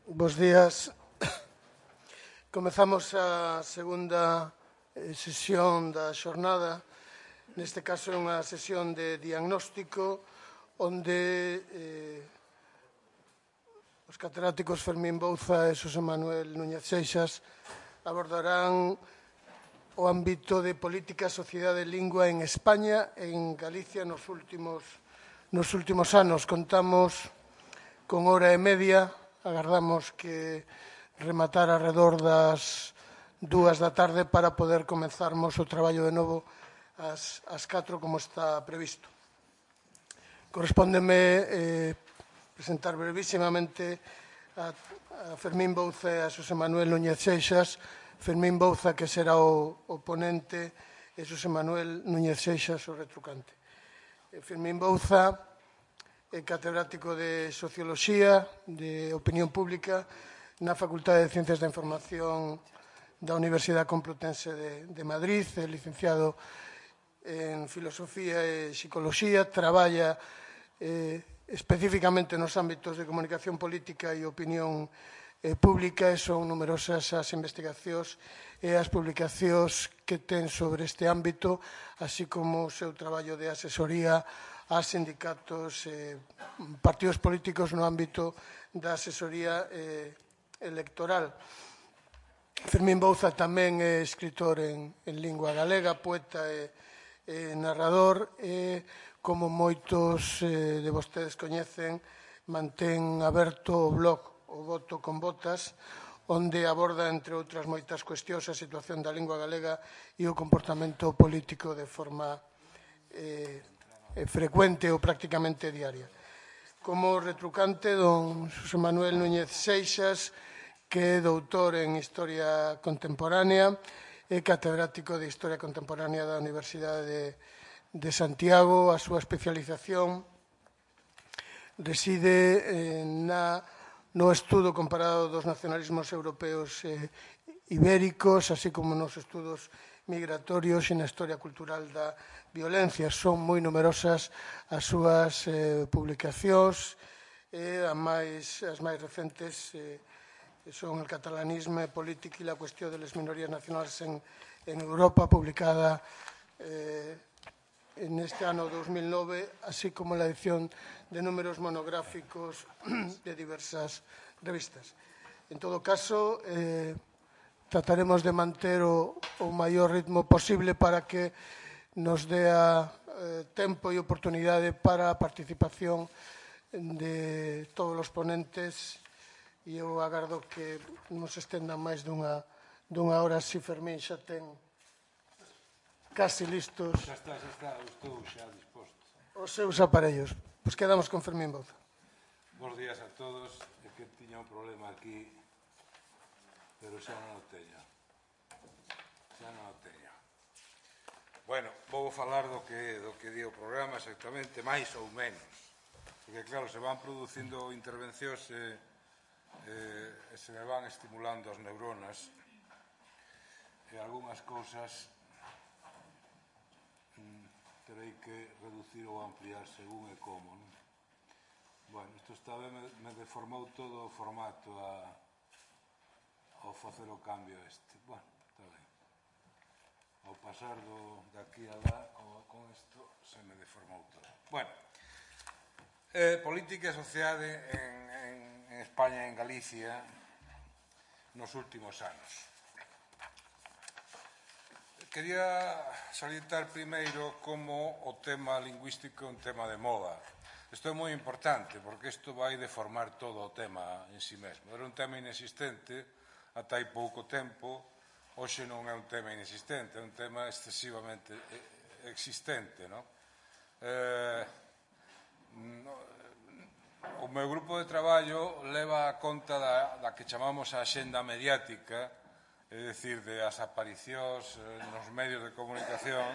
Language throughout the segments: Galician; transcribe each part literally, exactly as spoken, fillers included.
Bos días. Comezamos a segunda sesión da xornada. Neste caso é unha sesión de diagnóstico onde eh, os catedráticos Fermín Bouza e Xosé Manuel Núñez Seixas abordarán o ámbito de política, sociedade e lingua en España e en Galicia nos últimos, nos últimos anos. Contamos con hora e media. Agardamos que rematar alrededor das dúas da tarde para poder comenzarmos o traballo de novo ás, ás catro como está previsto. Correspóndeme eh, presentar brevísimamente a, a Fermín Bouza e a Xosé Manuel Núñez Seixas. Fermín Bouza, que será o, o ponente, e Xosé Manuel Núñez Seixas, o retrucante. Eh, Fermín Bouza é catedrático de Socioloxía, de Opinión Pública, na Facultade de Ciencias da Información da Universidade Complutense de, de Madrid, é licenciado en Filosofía e Psicoloxía, traballa eh, especificamente nos ámbitos de comunicación política e opinión eh, pública, e son numerosas as investigacións e as publicacións que ten sobre este ámbito, así como o seu traballo de asesoría a sindicatos e eh, partidos políticos no ámbito da asesoría eh, electoral. Fermín Bouza tamén é escritor en, en lingua galega, poeta e, e narrador, e, como moitos eh, de vostedes coñecen, mantén aberto o blog O Voto con Botas, onde aborda, entre outras moitas cuestións, a situación da lingua galega e o comportamento político de forma eh, frecuente ou prácticamente diaria. Como retrucante, don Xosé Manuel Núñez Seixas, que é doutor en Historia Contemporánea e catedrático de Historia Contemporánea da Universidade de, de Santiago. A súa especialización reside eh, na, no estudo comparado dos nacionalismos europeos e eh, ibéricos, así como nos estudos migratorios e na historia cultural da violencia. Son moi numerosas as súas eh, publicacións e as máis, as máis recentes eh, son el catalanisme polític e la cuestión de les minorías nacionales en, en Europa, publicada eh, en este ano dos mil nove, así como la edición de números monográficos de diversas revistas. En todo caso, eh, trataremos de manter o, o maior ritmo posible para que nos dea eh, tempo e oportunidade para a participación de todos os ponentes, e eu agardo que nos estendan máis dunha, dunha hora. Si Fermín xa ten casi listos xa está, xa está, estou xa disposto os seus aparellos. Pois quedamos con Fermín Bouza. Bos días a todos. É que tiña un problema aquí, pero xa non o teño. Xa non o teño. Bueno, vou falar do que, do que di o programa exactamente, máis ou menos. Porque, claro, se van producindo intervencións e, e, e se me van estimulando as neuronas e algunhas cousas mm, terei que reducir ou ampliar según e como, non? Bueno, isto esta vez me, me deformou todo o formato a, ao facer o cambio este. Bueno, está ben. Ao pasar do, de aquí a lá, con, con isto, se me deformou todo. Bueno, eh, política e sociedade en, en, en España e en Galicia nos últimos anos. Quería salientar primeiro como o tema lingüístico é un tema de moda. Isto é moi importante, porque isto vai deformar todo o tema en si mesmo. Era un tema inexistente ata hai pouco tempo, hoxe non é un tema inexistente, é un tema excesivamente existente, non? Eh, no, o meu grupo de traballo leva a conta da, da que chamamos a axenda mediática, é dicir, de as aparicións nos medios de comunicación,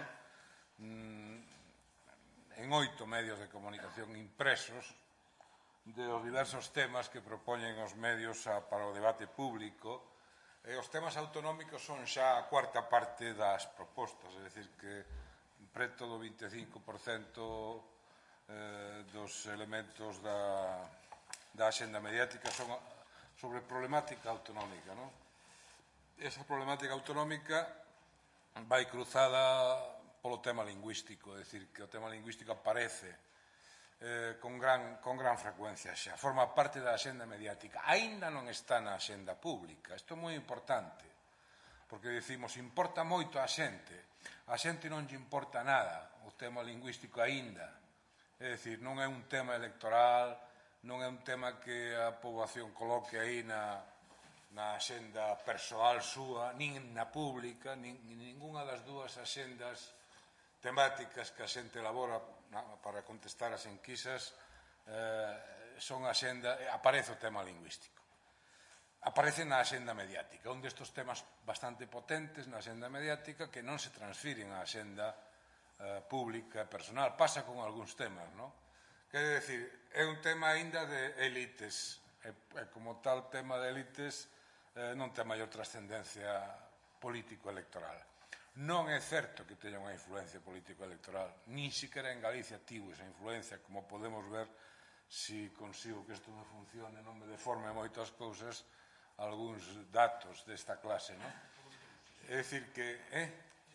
en oito medios de comunicación impresos, de os diversos temas que propoñen os medios a, para o debate público. E os temas autonómicos son xa a cuarta parte das propostas, é dicir, que preto do vinte e cinco por cento eh, dos elementos da, da axenda mediática son sobre problemática autonómica, non? Esa problemática autonómica vai cruzada polo tema lingüístico, é dicir, que o tema lingüístico aparece eh, con, gran, con gran frecuencia xa, forma parte da axenda mediática, aínda non está na axenda pública. Isto é moi importante, porque decimos, importa moito a xente, a xente non lle importa nada o tema lingüístico aínda, é dicir, non é un tema electoral, non é un tema que a poboación coloque aí na, na axenda persoal súa, nin na pública, nin, nin ninguna das dúas axendas temáticas que a xente elabora na, para contestar as enquisas eh, son axenda, aparece o tema lingüístico. Aparece na axenda mediática, un destes temas bastante potentes na axenda mediática que non se transfiren á axenda eh, pública e personal. Pasa con algúns temas, non? Quer decir, é un tema aínda de elites, e, e como tal tema de elites eh, non ten maior trascendencia político-electoral. Non é certo que teña unha influencia político-electoral, nin siquiera en Galicia tivo esa influencia, como podemos ver se consigo que isto me funcione, non me deforme moitas cousas, algúns datos desta clase, non? É dicir que... Eh?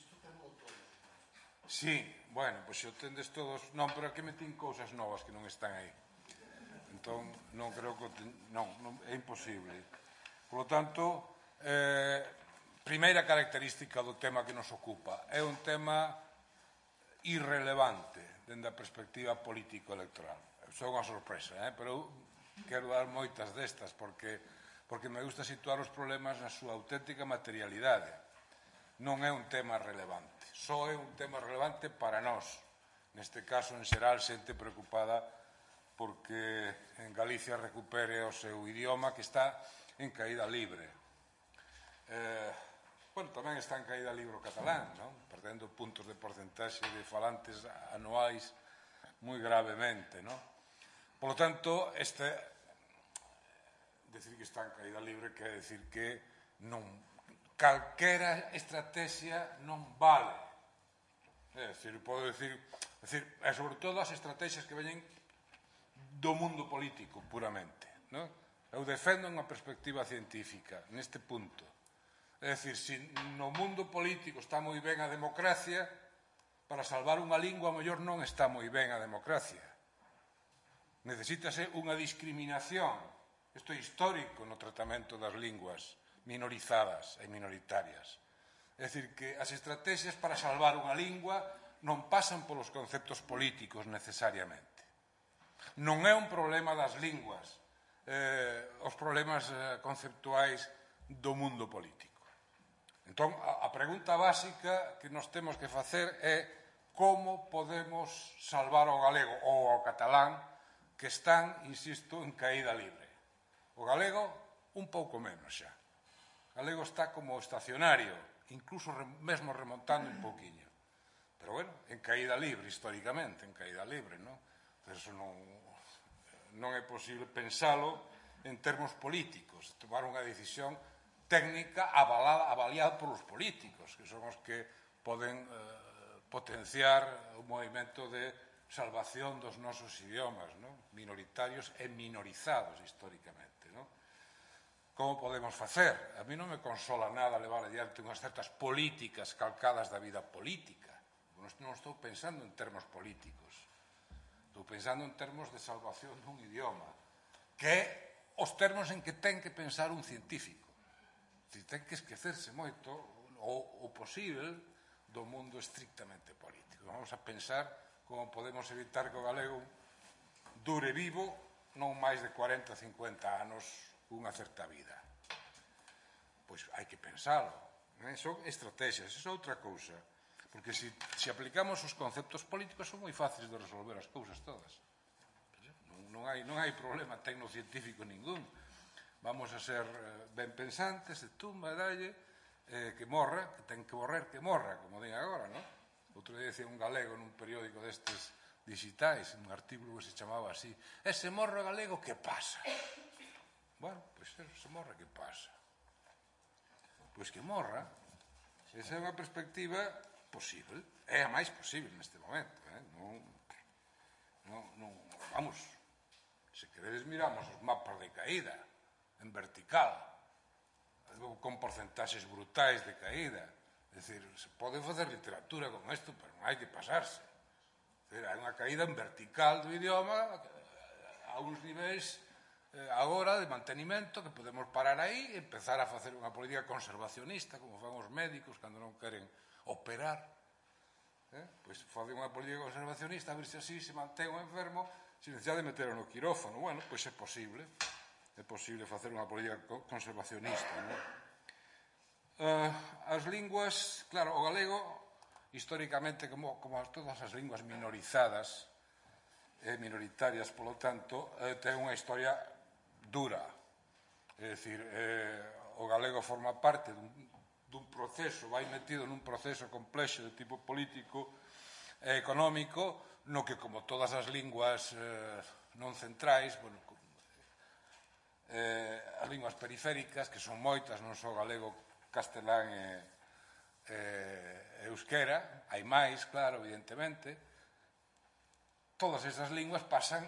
Sí, bueno, pois se o tendes todos... Non, pero aquí metín cousas novas que non están aí. Entón, non creo que... Non, non é imposible. Por lo tanto, eh, primeira característica do tema que nos ocupa. É un tema irrelevante dende a perspectiva político-electoral. É unha sorpresa, eh? Pero quero dar moitas destas, porque... porque me gusta situar os problemas na súa auténtica materialidade. Non é un tema relevante, só é un tema relevante para nós. Neste caso, en xeral, xente preocupada porque en Galicia recupere o seu idioma que está en caída libre. Eh, bueno, tamén está en caída libre o catalán, non? Perdendo puntos de porcentaxe de falantes anuais moi gravemente, non? Por lo tanto, este... decir que está en caída libre quer decir que non calquera estrategia non vale. É dicir, podo decir, decir, e sobre todo as estrategias que veñen do mundo político puramente, non? Eu defendo unha perspectiva científica neste punto. É dicir, se no mundo político está moi ben a democracia, para salvar unha lingua, a mellor non está moi ben a democracia. Necesítase unha discriminación. Isto é histórico no tratamento das linguas minorizadas e minoritarias. É dicir, que as estrategias para salvar unha lingua non pasan polos conceptos políticos necesariamente. Non é un problema das linguas, eh, os problemas eh, conceptuais do mundo político. Entón, a, a pregunta básica que nos temos que facer é como podemos salvar ao galego ou ao catalán que están, insisto, en caída libre. O galego, un pouco menos xa. O galego está como estacionario, incluso mesmo remontando un pouquiño. Pero, bueno, en caída libre, históricamente, en caída libre, non? Eso non, non é posible pensalo en termos políticos, tomar unha decisión técnica avalada, avaliada polos políticos, que son os que poden eh, potenciar o movimento de salvación dos nosos idiomas, non? Minoritarios e minorizados históricamente. Como podemos facer? A mí non me consola nada levar adiante unhas certas políticas calcadas da vida política. Non estou pensando en termos políticos. Estou pensando en termos de salvación dun idioma, que é os termos en que ten que pensar un científico. Ten que esquecerse moito o, o posible do mundo estrictamente político. Vamos a pensar como podemos evitar que o galego dure vivo non máis de cuarenta a cincuenta anos unha certa vida. Pois hai que pensalo. Eh? Son estrategias, eso é outra cousa. Porque se, se aplicamos os conceptos políticos son moi fáciles de resolver as cousas todas. Non, non, hai, non hai problema tecnocientífico ningún. Vamos a ser eh, ben pensantes, de tumba, dalle, eh, que morra, que ten que morrer, que morra, como din agora, non? Outro día decía un galego nun periódico destes digitais, un artículo que se chamaba así, ese morro galego, que pasa? Bueno, pois se morra, que pasa? Pois que morra. Esa é unha perspectiva posible. É a máis posible neste momento. Eh? Non, non, non, vamos, se queredes miramos os mapas de caída. en vertical, con porcentaxes brutais de caída. É dicir, se pode facer literatura con isto, pero non hai que pasarse. Hai unha caída en vertical do idioma a uns niveis agora de mantenimento que podemos parar aí e empezar a facer unha política conservacionista, como fan os médicos cando non queren operar. Pois facer unha política conservacionista, a ver se así se mantén o enfermo sin necesidade de meter no quirófano. Bueno, pois é posible. É posible facer unha política conservacionista, non? Uh, as linguas, claro, o galego, históricamente, como, como todas as linguas minorizadas, eh, minoritarias, polo tanto, eh, ten unha historia dura. É dicir, eh, o galego forma parte dun, dun proceso, vai metido nun proceso complexo de tipo político e económico, no que, como todas as linguas eh, non centrais, bueno, eh, as linguas periféricas, que son moitas, non só galego, castelán e, e euskera, hai máis, claro, evidentemente, todas esas linguas pasan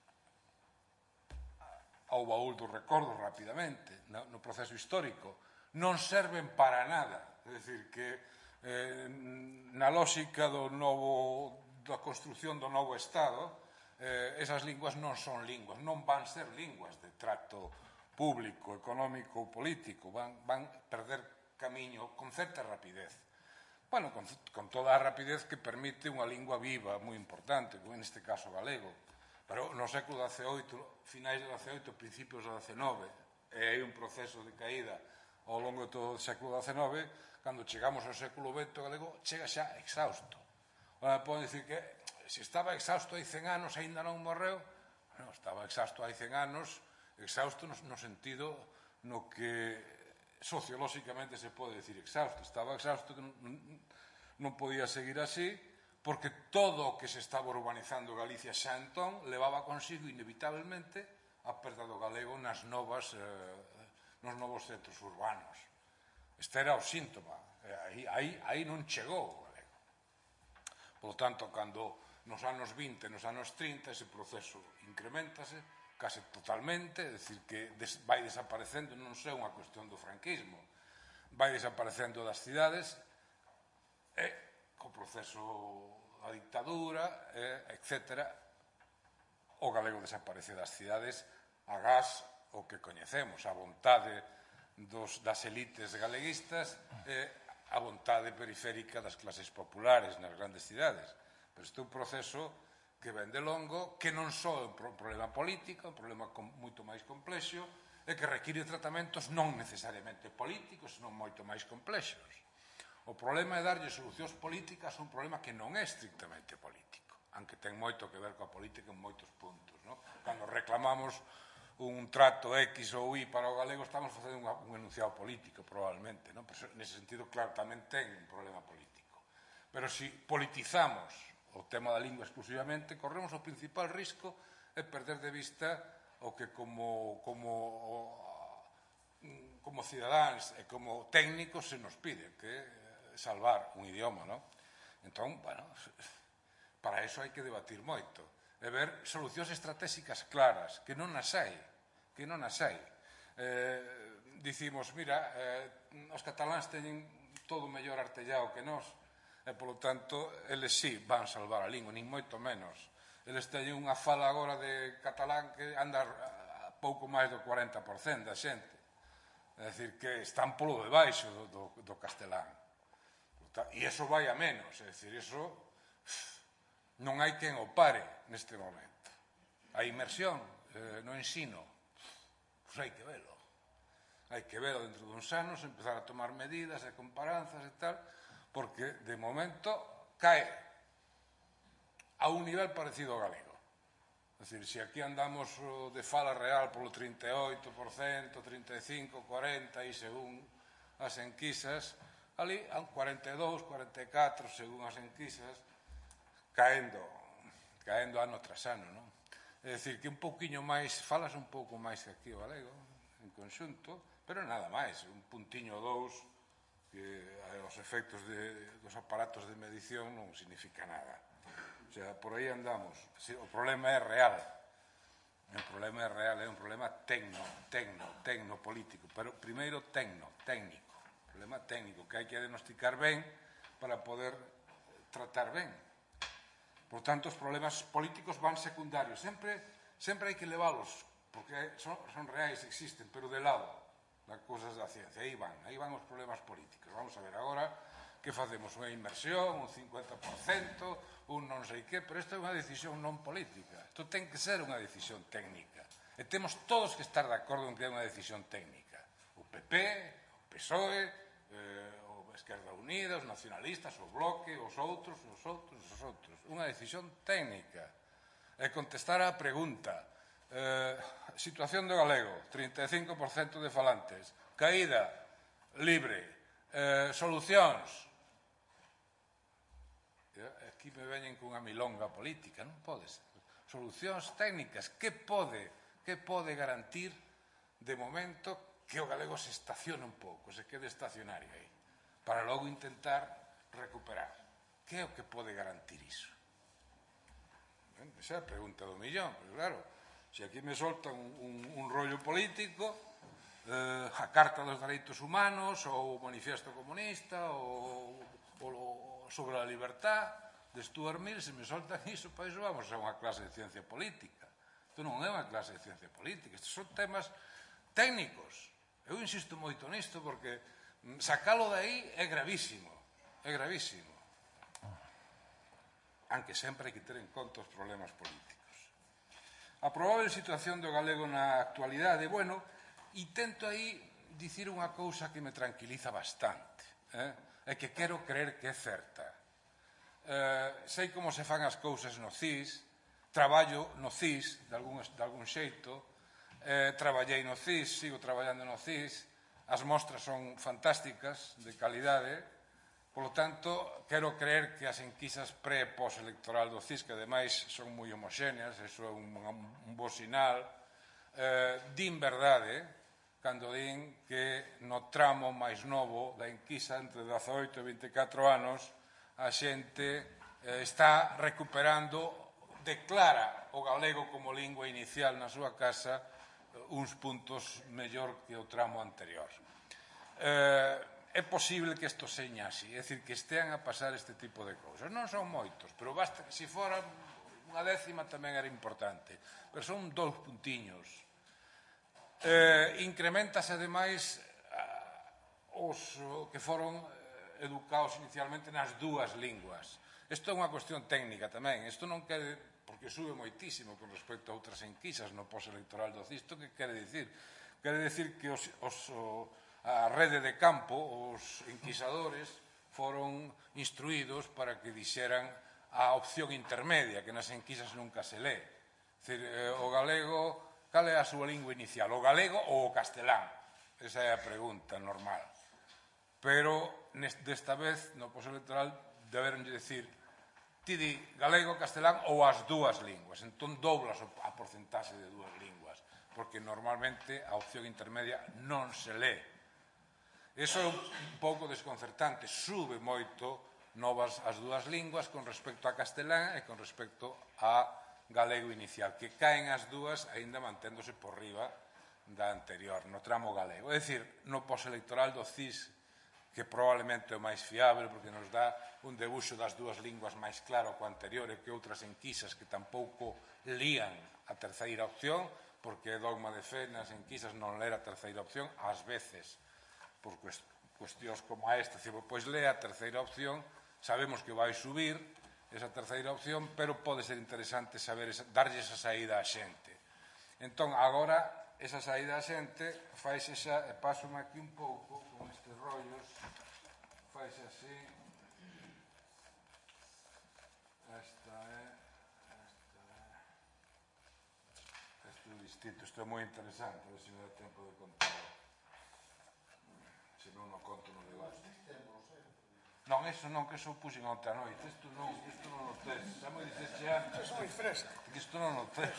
ao baúl do recordo rapidamente, no, no proceso histórico. Non serven para nada. É dicir, que eh, na lógica do novo, da construción do novo Estado, eh, esas linguas non son linguas, non van ser linguas de trato público, económico ou político, van, van perder camiño con certa rapidez. Bueno, con, con toda a rapidez que permite unha lingua viva, moi importante, como neste caso galego. Pero no século dezaoito, finais do dezaoito, principios do dezenove, e hai un proceso de caída ao longo de todo o século dezenove, cando chegamos ao século vinte, o galego chega xa exhausto. Ora, poden dicir que se estaba exhausto hai cen anos e ainda non morreu, non, estaba exhausto hai cen anos, exhausto no, no sentido no que sociolóxicamente se pode decir exhausto. Estaba exhausto que non, non podía seguir así, porque todo o que se estaba urbanizando Galicia xa entón levaba consigo inevitablemente a perda do galego nas novas, eh, nos novos centros urbanos. Este era o síntoma. Aí, aí, aí non chegou o galego. Por lo tanto, cando nos anos vinte, nos anos trinta, ese proceso incrementase case totalmente, é dicir, que des, vai desaparecendo, non sei unha cuestión do franquismo, vai desaparecendo das cidades, e co proceso da dictadura, e, etcétera, o galego desaparece das cidades agás o que coñecemos, a vontade dos, das elites galeguistas e a vontade periférica das clases populares nas grandes cidades. Pero este é un proceso que ven de longo, que non só é un problema político, un problema moito máis complexo, e que require tratamentos non necesariamente políticos, senón moito máis complexos. O problema é darlle solucións políticas a un problema que non é estrictamente político, aunque ten moito que ver coa política en moitos puntos. No? Cando reclamamos un trato X ou Y para o galego, estamos facendo un enunciado político, probablemente. No? Pero, nese sentido, claro, tamén ten un problema político. Pero se politizamos o tema da lingua exclusivamente, corremos o principal risco é perder de vista o que como, como, como cidadáns e como técnicos se nos pide, que é salvar un idioma, non? Entón, bueno, para iso hai que debatir moito, e ver solucións estratégicas claras, que non as hai, que non as hai. Eh, dicimos, mira, eh, os cataláns teñen todo mellor artellado que nós, e, polo tanto, eles sí van salvar a lingua, nin moito menos. Eles teñen unha fala agora de catalán que anda a pouco máis do cuarenta por cento da xente. É dicir, que están polo debaixo do, do, do castelán. E iso vai a menos, é dicir, iso non hai quen o pare neste momento. A inmersión eh, no ensino, pois hai que velo. Hai que velo dentro duns anos, empezar a tomar medidas e comparanzas e tal, porque, de momento, cae a un nivel parecido ao galego. É dicir, se aquí andamos de fala real polo trinta e oito por cento, trinta e cinco por cento, cuarenta por cento, e según as enquisas, ali, a un cuarenta e dous, cuarenta e catro, según as enquisas, caendo, caendo ano tras ano, non? É dicir, que un pouquiño máis, falas un pouco máis que aquí o galego, en conxunto, pero nada máis, un puntiño ou dous, que os efectos de, dos aparatos de medición non significa nada. O sea, por aí andamos. O problema é real. O problema é real, é un problema tecno, tecno, tecno-político, pero primeiro tecno, técnico. Problema técnico, que hai que diagnosticar ben para poder tratar ben. Por tanto, os problemas políticos van secundarios. Sempre, sempre hai que leválos, porque son, son reais, existen, pero de lado das cousas da ciencia. Aí van, aí van os problemas políticos. Vamos a ver agora que facemos unha inversión, un cincuenta por cento, un non sei que, pero isto é unha decisión non política. Isto ten que ser unha decisión técnica. E temos todos que estar de acordo en que é unha decisión técnica. O P P, o P S O E, eh, o Esquerda Unida, os nacionalistas, o Bloque, os outros, os outros, os outros. Unha decisión técnica. E contestar á pregunta. Eh, situación do galego, trinta e cinco por cento de falantes. Caída, libre. Eh, solucións. Aquí me veñen cunha milonga política, non pode ser. Solucións técnicas, que pode, que pode garantir de momento que o galego se estacione un pouco, se quede estacionario aí, para logo intentar recuperar. Que é o que pode garantir iso? Ben, esa é a pregunta do millón, pero claro, se aquí me soltan un, un, un rollo político, eh, a Carta dos Dereitos Humanos, ou o Manifiesto Comunista, ou, ou sobre a libertad de Stuart Mill, se me soltan iso, para iso vamos a unha clase de ciencia política. Isto non é unha clase de ciencia política, estes son temas técnicos. Eu insisto moito nisto porque sacalo de aí é gravísimo, é gravísimo. Aunque sempre hai que ter en conta os problemas políticos. A probable situación do galego na actualidade, bueno, e tento aí dicir unha cousa que me tranquiliza bastante, eh? É que quero creer que é certa. Uh, sei como se fan as cousas no C I S, traballo no C I S de algún, de algún xeito, eh, traballei no C I S, sigo traballando no C I S, as mostras son fantásticas, de calidade, polo tanto, quero creer que as enquisas pre e pós-electoral do C I S, que ademais son moi homoxéneas, iso é un, un bo sinal, eh, din verdade, cando din que no tramo máis novo da enquisa entre dezaoito e vinte e catro anos a xente eh, está recuperando, declara o galego como lingua inicial na súa casa eh, uns puntos mellor que o tramo anterior. Eh, é posible que isto seña así, é dicir, que estean a pasar este tipo de cousas. Non son moitos, pero basta que se fora unha décima tamén era importante. Pero son dous puntiños. Eh, incrementase, ademais, os que foron educados inicialmente nas dúas linguas. Isto é unha cuestión técnica tamén. Isto non quere, porque sube moitísimo con respecto a outras enquisas no postelectoral do C I S. Isto que quere dicir? Quere dicir que os, os, a rede de campo, os enquisadores, foron instruídos para que dixeran a opción intermedia, que nas enquisas nunca se lee. É dicir, o galego, cal é a súa lingua inicial? O galego ou o castelán? Esa é a pregunta normal. Pero desta vez, no postelectoral, deberon decir ti di galego, castelán ou as dúas linguas. Entón doblas a porcentaxe de dúas linguas, porque normalmente a opción intermedia non se lee. Iso é un pouco desconcertante. Sube moito novas as dúas linguas con respecto a castelán e con respecto a galego inicial, que caen as dúas aínda manténdose por riba da anterior, no tramo galego. É dicir, no postelectoral do C I S, que probablemente é o máis fiable, porque nos dá un debuxo das dúas linguas máis claro co anterior e que outras enquisas que tampouco lían a terceira opción, porque é dogma de fe nas enquisas non ler a terceira opción, ás veces, por cuestións como a esta, pois lee a terceira opción, sabemos que vai subir esa terceira opción, pero pode ser interesante saber darlle esa saída á xente. Entón, agora, esa saída á xente, faise xa, e pásome aquí un pouco, con estes rollos, faise así, esta é, esta é, isto é distinto, isto é moi interesante, a ver se me dá tempo de contar. Se non o conto no debate. Non, eso non, que eso puxen outra noite, isto non, isto non o tes, xa me dixeste antes. Isto é moi fresco. Isto non o tes.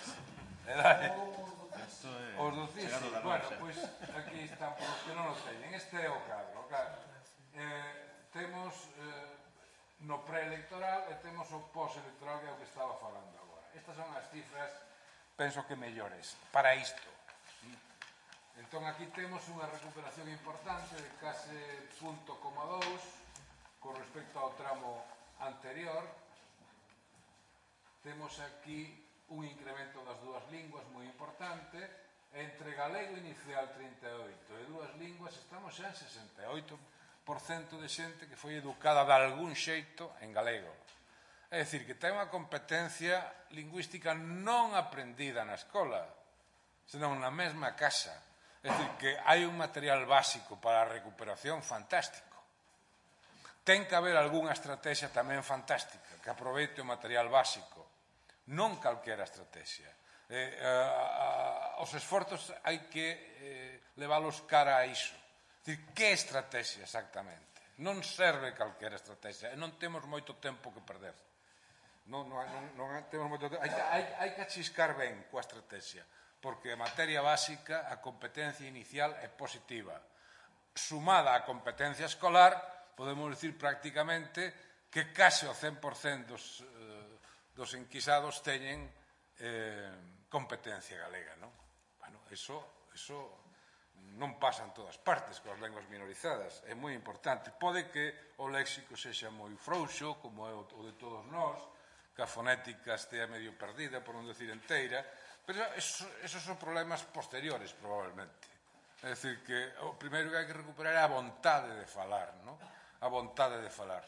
Os do C I S, bueno, pois aquí están por os que non o teñen. Este é o cadro, claro. Temos no preelectoral e temos o postelectoral, que é o que estaba falando agora. Estas son as cifras penso que mellores para isto. Entón, aquí temos unha recuperación importante de case punto coma dous con respecto ao tramo anterior. Temos aquí un incremento das dúas linguas moi importante. Entre galego inicial trinta e oito e dúas linguas estamos xa en sesenta e oito por cento de xente que foi educada de algún xeito en galego. É dicir, que ten unha competencia lingüística non aprendida na escola, senón na mesma casa. É dicir, que hai un material básico para a recuperación fantástico. Ten que haber algunha estrategia tamén fantástica que aproveite o material básico, non calquera estrategia. Eh, eh, os esforzos hai que eh, leválos cara a iso. É dicir, que estrategia exactamente? Non serve calquera estrategia e non temos moito tempo que perder. Non, non, non, non temos moito tempo. Hai, hai, hai que achiscar ben coa estrategia, porque a materia básica, a competencia inicial é positiva. Sumada á competencia escolar, podemos dicir prácticamente que case o cen por cento dos, eh, dos enquisados teñen eh, competencia galega, non? Bueno, eso, eso non pasa en todas partes coas lenguas minorizadas, é moi importante. Pode que o léxico sexa moi frouxo, como é o de todos nós, que a fonética estea medio perdida, por non decir inteira, pero esos, esos son problemas posteriores, probablemente. É dicir, que o primeiro que hai que recuperar é a vontade de falar, non? A vontade de falar.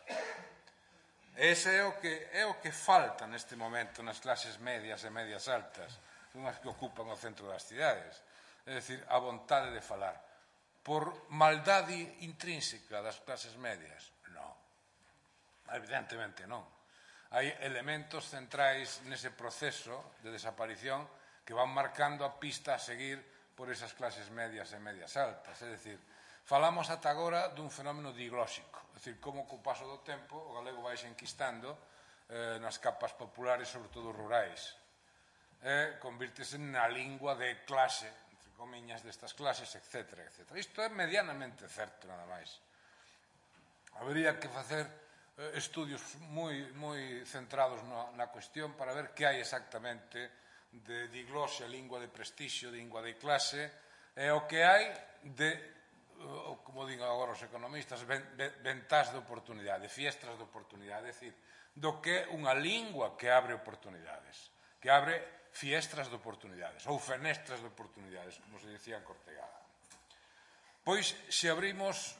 Ese é o que, é o que falta neste momento nas clases medias e medias altas, son as que ocupan o centro das cidades. É dicir, a vontade de falar. Por maldade intrínseca das clases medias? Non. Evidentemente non. Hai elementos centrais nese proceso de desaparición que van marcando a pista a seguir por esas clases medias e medias altas. É dicir, falamos ata agora dun fenómeno diglóxico, é dicir, como co paso do tempo o galego vai se enquistando eh, nas capas populares, sobre todo rurais. Eh, convírtese na lingua de clase, entre comiñas, destas clases, etcétera, etcétera. Isto é medianamente certo, nada máis. Habería que facer estudios moi, moi centrados na, na cuestión para ver que hai exactamente de diglosia, lingua de prestixio, lingua de clase, e o que hai de, como digo agora os economistas, ventás de oportunidade, fiestras de oportunidade, é dicir, do que é unha lingua que abre oportunidades, que abre fiestras de oportunidades, ou fenestras de oportunidades, como se dicía en Cortegada. Pois, se abrimos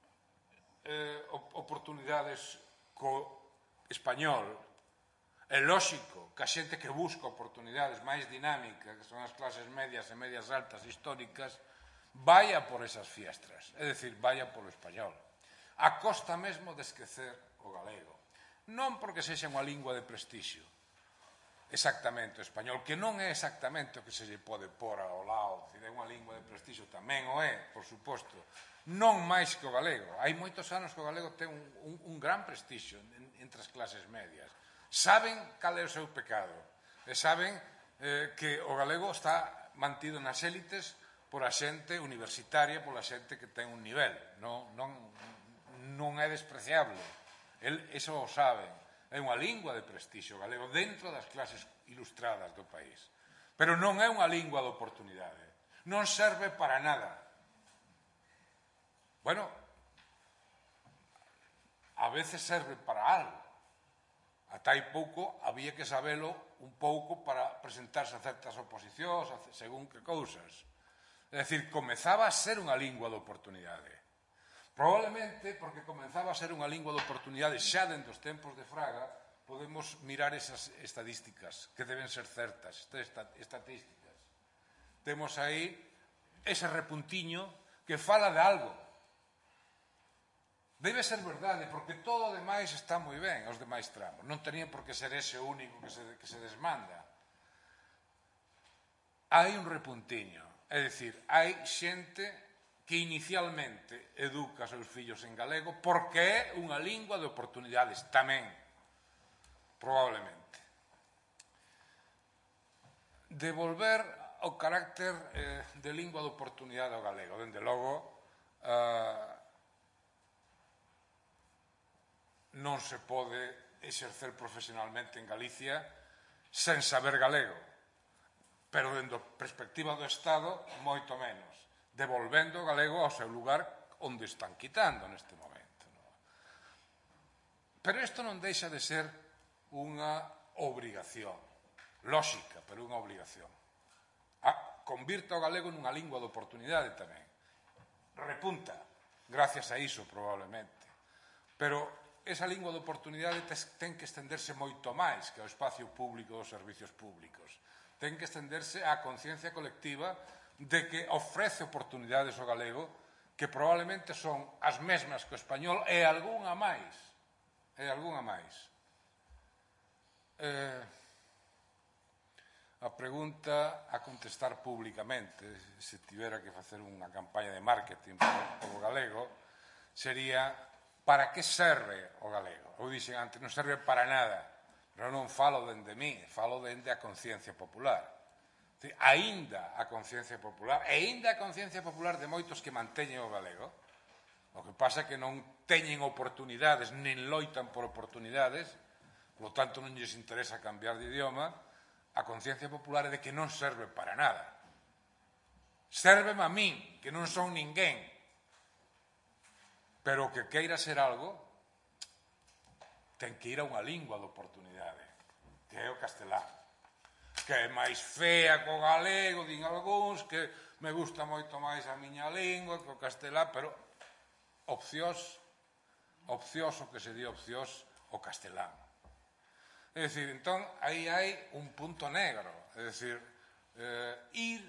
eh, oportunidades co español, é lóxico que a xente que busca oportunidades máis dinámicas, que son as clases medias e medias altas históricas, vaya por esas fiestras, é dicir, vaya polo español, a costa mesmo de esquecer o galego. Non porque sexa unha lingua de prestixio, exactamente o español, que non é exactamente o que se lle pode pôr ao lado, é unha lingua de prestixio, tamén o é, por suposto, non máis que o galego. Hai moitos anos que o galego ten un, un, un gran prestixio entre as clases medias. Saben cal é o seu pecado e saben eh, que o galego está mantido nas élites por a xente universitaria, pola xente que ten un nivel. Non, non, non é despreciable. El, eso o saben. É unha lingua de prestixio galego dentro das clases ilustradas do país. Pero non é unha lingua de oportunidade. Non serve para nada. Bueno, a veces serve para algo. Ata hai pouco había que sabelo un pouco para presentarse a certas oposicións, según que cousas. É dicir, comezaba a ser unha lingua de oportunidade. Probablemente, porque comenzaba a ser unha lingua de oportunidade xa dentro dos tempos de Fraga, podemos mirar esas estadísticas, que deben ser certas, estas estatísticas. Temos aí ese repuntiño que fala de algo. Debe ser verdade, porque todo o demais está moi ben, os demais tramos. Non tenían por que ser ese o único que se, que se desmanda. Hai un repuntiño, é dicir, hai xente que inicialmente educa os seus fillos en galego porque é unha lingua de oportunidades tamén, probablemente. Devolver o carácter eh, de lingua de oportunidade ao galego, dende logo, eh, non se pode exercer profesionalmente en Galicia sen saber galego. pero dende a perspectiva do Estado, moito menos, devolvendo o galego ao seu lugar onde están quitando neste momento. Pero isto non deixa de ser unha obrigación, lóxica, pero unha obligación. Convirta o galego nunha lingua de oportunidade tamén. Repunta, gracias a iso, probablemente. Pero esa lingua de oportunidade ten que estenderse moito máis que ao espacio público dos servicios públicos. Ten que estenderse á conciencia colectiva de que ofrece oportunidades ao galego que probablemente son as mesmas que o español e algunha máis. E algunha máis. Eh... A pregunta a contestar públicamente, se tivera que facer unha campaña de marketing polo galego, sería para que serve o galego? Eu dixen antes, non serve para nada, pero non falo dende mí, falo dende a conciencia popular. Aínda a conciencia popular, e aínda a conciencia popular de moitos que manteñen o galego, o que pasa é que non teñen oportunidades, nin loitan por oportunidades, polo tanto non lles interesa cambiar de idioma. A conciencia popular é de que non serve para nada. Sérveme a min, que non son ninguén. Pero o que queira ser algo, ten que ir a unha lingua de oportunidade, que é o castelán. Que é máis fea que o galego, din algúns, que me gusta moito máis a miña lingua que o castelán, pero opcións, opcións o que se di opcións o castelán. É dicir, entón, aí hai un punto negro, é dicir, eh, ir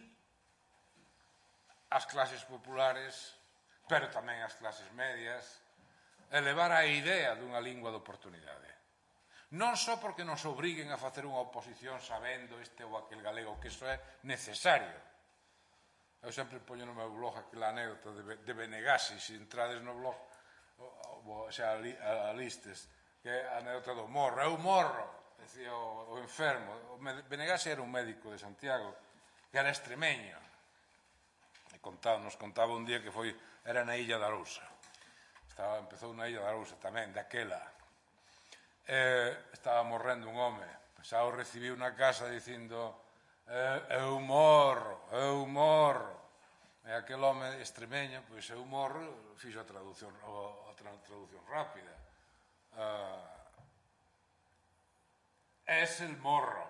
ás clases populares, pero tamén ás clases medias, elevar a idea dunha lingua de oportunidade. Non só porque nos obriguen a facer unha oposición sabendo este ou aquel galego, que iso é necesario. Eu sempre poño no meu blog aquela anécdota de Benegasi, se entrades no blog, xa a listes, que é a anécdota do morro. Eu morro, decía o, o enfermo. O Benegasi era un médico de Santiago que era extremeño. E contaba, nos contaba un día que foi, era na Illa da Arousa. Estaba, empezou na Illa da Arousa tamén, daquela. Eh, estaba morrendo un home. Xa o recibiu na casa dicindo eh, eu morro, eu morro. E aquel home extremeño, pois eu morro, fixo a traducción, a traducción rápida. Uh, es el morro.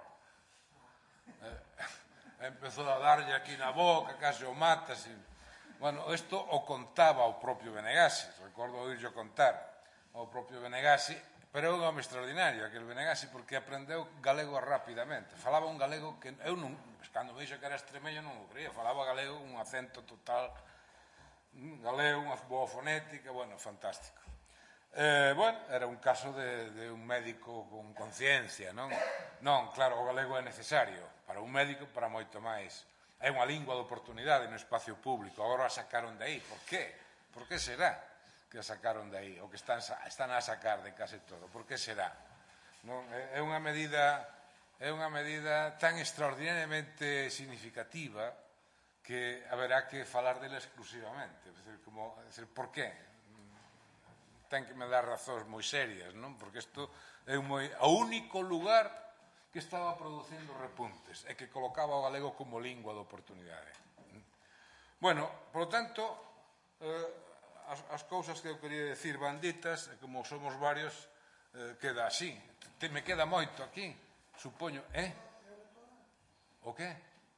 Eh, empezou a darlle aquí na boca, case o mata. Así. Bueno, isto o contaba o propio Benegasi, recordo oírlo contar o propio Benegasi, pero é un home extraordinario, aquel Benegasi, porque aprendeu galego rapidamente. Falaba un galego que eu non, cando me dixo que era extremeño non o creía, falaba galego, un acento total, galego, unha boa fonética, bueno, fantástico. Eh, bueno, era un caso de, de un médico con conciencia, non? Non, claro, o galego é necesario para un médico, para moito máis. É unha lingua de oportunidade no espacio público, agora a sacaron de aí. Por qué? Por que será que a sacaron de aí? O que están, están a sacar de case todo. Por que será? Non? É unha medida, é unha medida tan extraordinariamente significativa que haberá que falar dela exclusivamente. É dicir, como, é dicir, por qué? Ten que me dar razóns moi serias, non? Porque isto é un moi, o único lugar que estaba producindo repuntes e que colocaba o galego como lingua de oportunidade. Bueno, por lo tanto, eh, as, as cousas que eu quería decir banditas, e como somos varios, eh, queda así. Te, me queda moito aquí, supoño, eh? O que?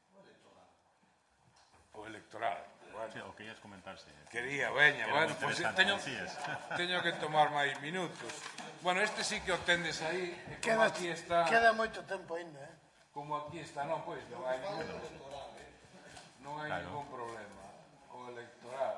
O electoral. Bueno, sí, o querías comentarse. Quería, veña, bueno, pues teño, teño que tomar máis minutos. Bueno, este sí que o tendes aí, e como Queda, aquí está... queda moito tempo ainda, eh? Como aquí está, non, pois, non hai ningún, non hai Claro. ningún problema. O electoral.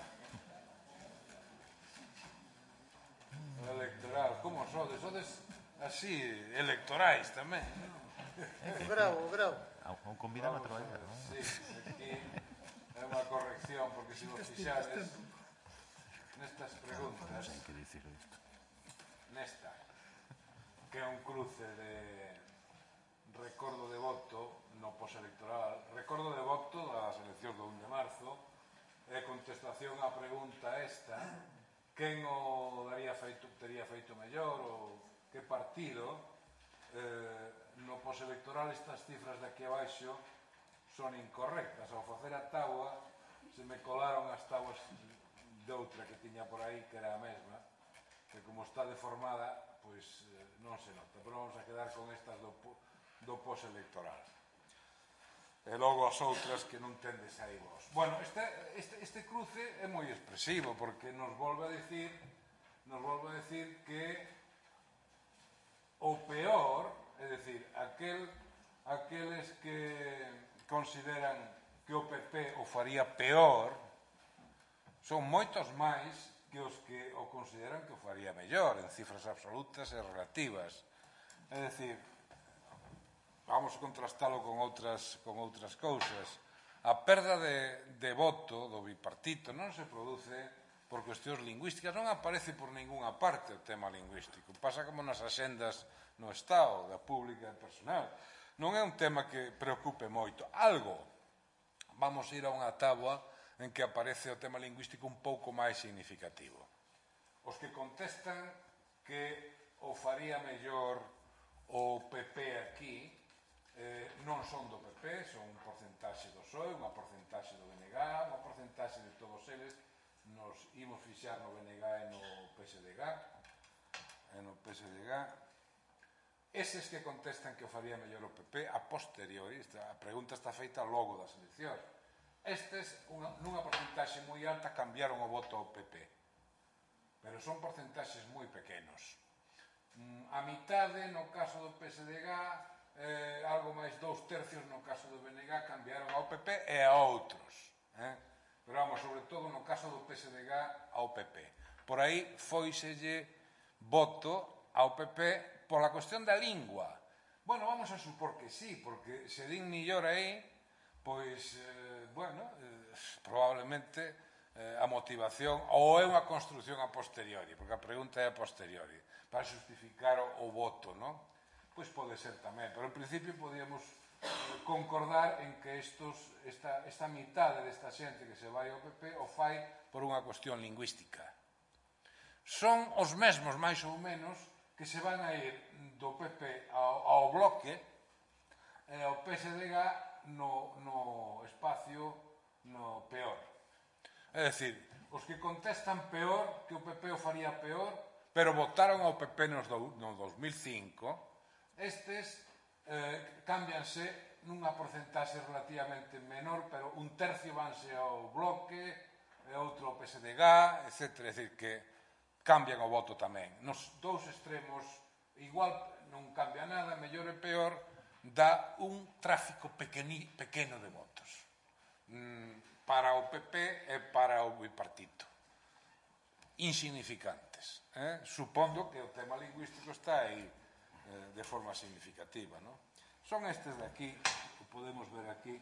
O electoral, como sodes? Sodes así, electorais tamén, non? O grau, o grau. O convidan a traballar, non? Sí, aquí é unha corrección, porque se vos fixades nestas preguntas, Non sei que dicir isto. nesta, que é un cruce de recordo de voto no postelectoral, recordo de voto das eleccións do un de marzo, e contestación á pregunta esta, quen o daría feito, tería feito mellor, ou que partido, eh, no postelectoral estas cifras de aquí abaixo son incorrectas. Ao facer a táboa, se me colaron as táboas de outra que tiña por aí, que era a mesma, que como está deformada, pois non se nota. Pero vamos a quedar con estas do, do post-electoral. E logo as outras que non tendes aí vos. Bueno, este, este, este cruce é moi expresivo, porque nos volve a decir, nos volve a decir que o peor, é dicir, aquel, aqueles que consideran que o P P o faría peor, son moitos máis que os que o consideran que o faría mellor, en cifras absolutas e relativas. É dicir, vamos a contrastalo con outras, con outras cousas. A perda de, de voto do bipartito non se produce por cuestións lingüísticas, non aparece por ningunha parte o tema lingüístico. Pasa como nas axendas no Estado, da pública e personal. Non é un tema que preocupe moito. Algo, vamos ir a unha táboa en que aparece o tema lingüístico un pouco máis significativo. Os que contestan que o faría mellor o P P aquí, eh, non son do P P, son un porcentaxe do P S O E, unha porcentaxe do B N G, unha porcentaxe de todos eles, nos imos fixar no B N G e no P S D G, e no P S D G. Eses que contestan que o faría mellor o P P, a posteriori, a pregunta está feita logo das eleccións. Estes, unha, nunha porcentaxe moi alta, cambiaron o voto ao P P, pero son porcentaxes moi pequenos. A mitade, no caso do P S D G, eh, algo máis dous tercios no caso do B N G, cambiaron ao P P e a outros. Eh? Pero vamos, sobre todo no caso do P S D G ao P P. Por aí foiselle voto ao P P pola cuestión da lingua. Bueno, vamos a supor que sí, porque se din millor aí, pois, eh, bueno, eh, probablemente eh, a motivación, ou é unha construción a posteriori, porque a pregunta é a posteriori, para justificar o, o voto, non? Pois pode ser tamén, pero en principio podíamos eh, concordar en que estos, esta, esta mitade desta xente que se vai ao P P o fai por unha cuestión lingüística. Son os mesmos, máis ou menos, que se van a ir do P P ao, ao bloque e ao P S D G no, no espacio no peor. É dicir, os que contestan peor, que o P P o faría peor, pero votaron ao P P no, no dos mil cinco, estes eh, cámbianse nunha porcentaxe relativamente menor, pero un tercio vanse ao bloque, e outro ao P S D G, etcétera. É dicir, que cambian o voto tamén. Nos dous extremos, igual non cambia nada, mellor e peor, dá un tráfico pequeni, pequeno de votos mm, para o P P e para o bipartito. Insignificantes. Eh? Supondo que o tema lingüístico está aí eh, de forma significativa. ¿No? Son estes de aquí, que podemos ver aquí.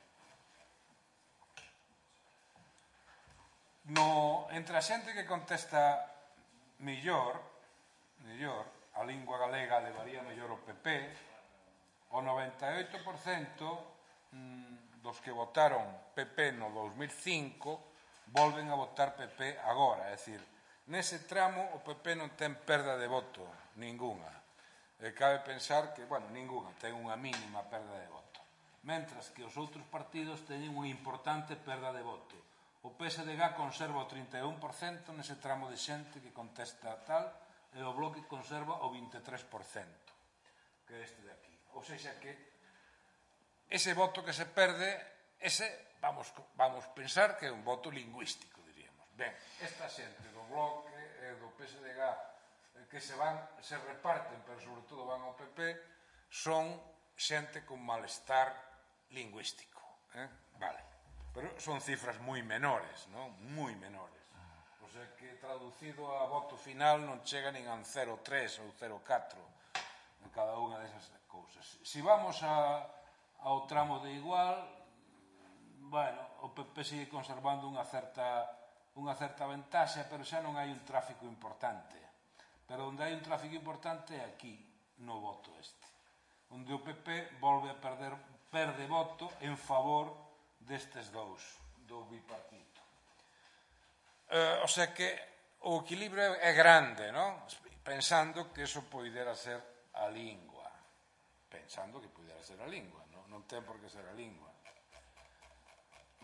No, entre a xente que contesta mellor, mellor, a lingua galega levaría mellor o P P, o noventa e oito por cento mmm, dos que votaron P P no dos mil cinco volven a votar P P agora, é dicir, nese tramo o P P non ten perda de voto, ningunha. E cabe pensar que, bueno, ningunha, ten unha mínima perda de voto. Mentras que os outros partidos teñen unha importante perda de voto. O P S D G conserva o trinta e un por cento nese tramo de xente que contesta tal, e o Bloque conserva o vinte e tres por cento, que é este de aquí. Ou seja que ese voto que se perde, ese, vamos, vamos pensar que é un voto lingüístico, diríamos. Ben, esta xente do Bloque e do P S D G que se van, se reparten, pero sobre todo van ao P P, son xente con malestar lingüístico. Eh? Vale. Pero son cifras moi menores, non? Moi menores. O sea que traducido a voto final non chega nin a un cero coma tres ou cero coma catro en cada unha desas cousas. Si vamos a, ao tramo de igual, bueno, o P P sigue conservando unha certa, unha certa ventaxa, pero xa non hai un tráfico importante. Pero onde hai un tráfico importante é aquí, no voto este. Onde o P P volve a perder, perde voto en favor destes dous, do bipartito. Eh, o sea que o equilibrio é grande, non? Pensando que eso poidera ser a lingua. Pensando que poidera ser a lingua, non, non ten por que ser a lingua.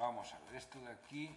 vamos a ver, isto de aquí...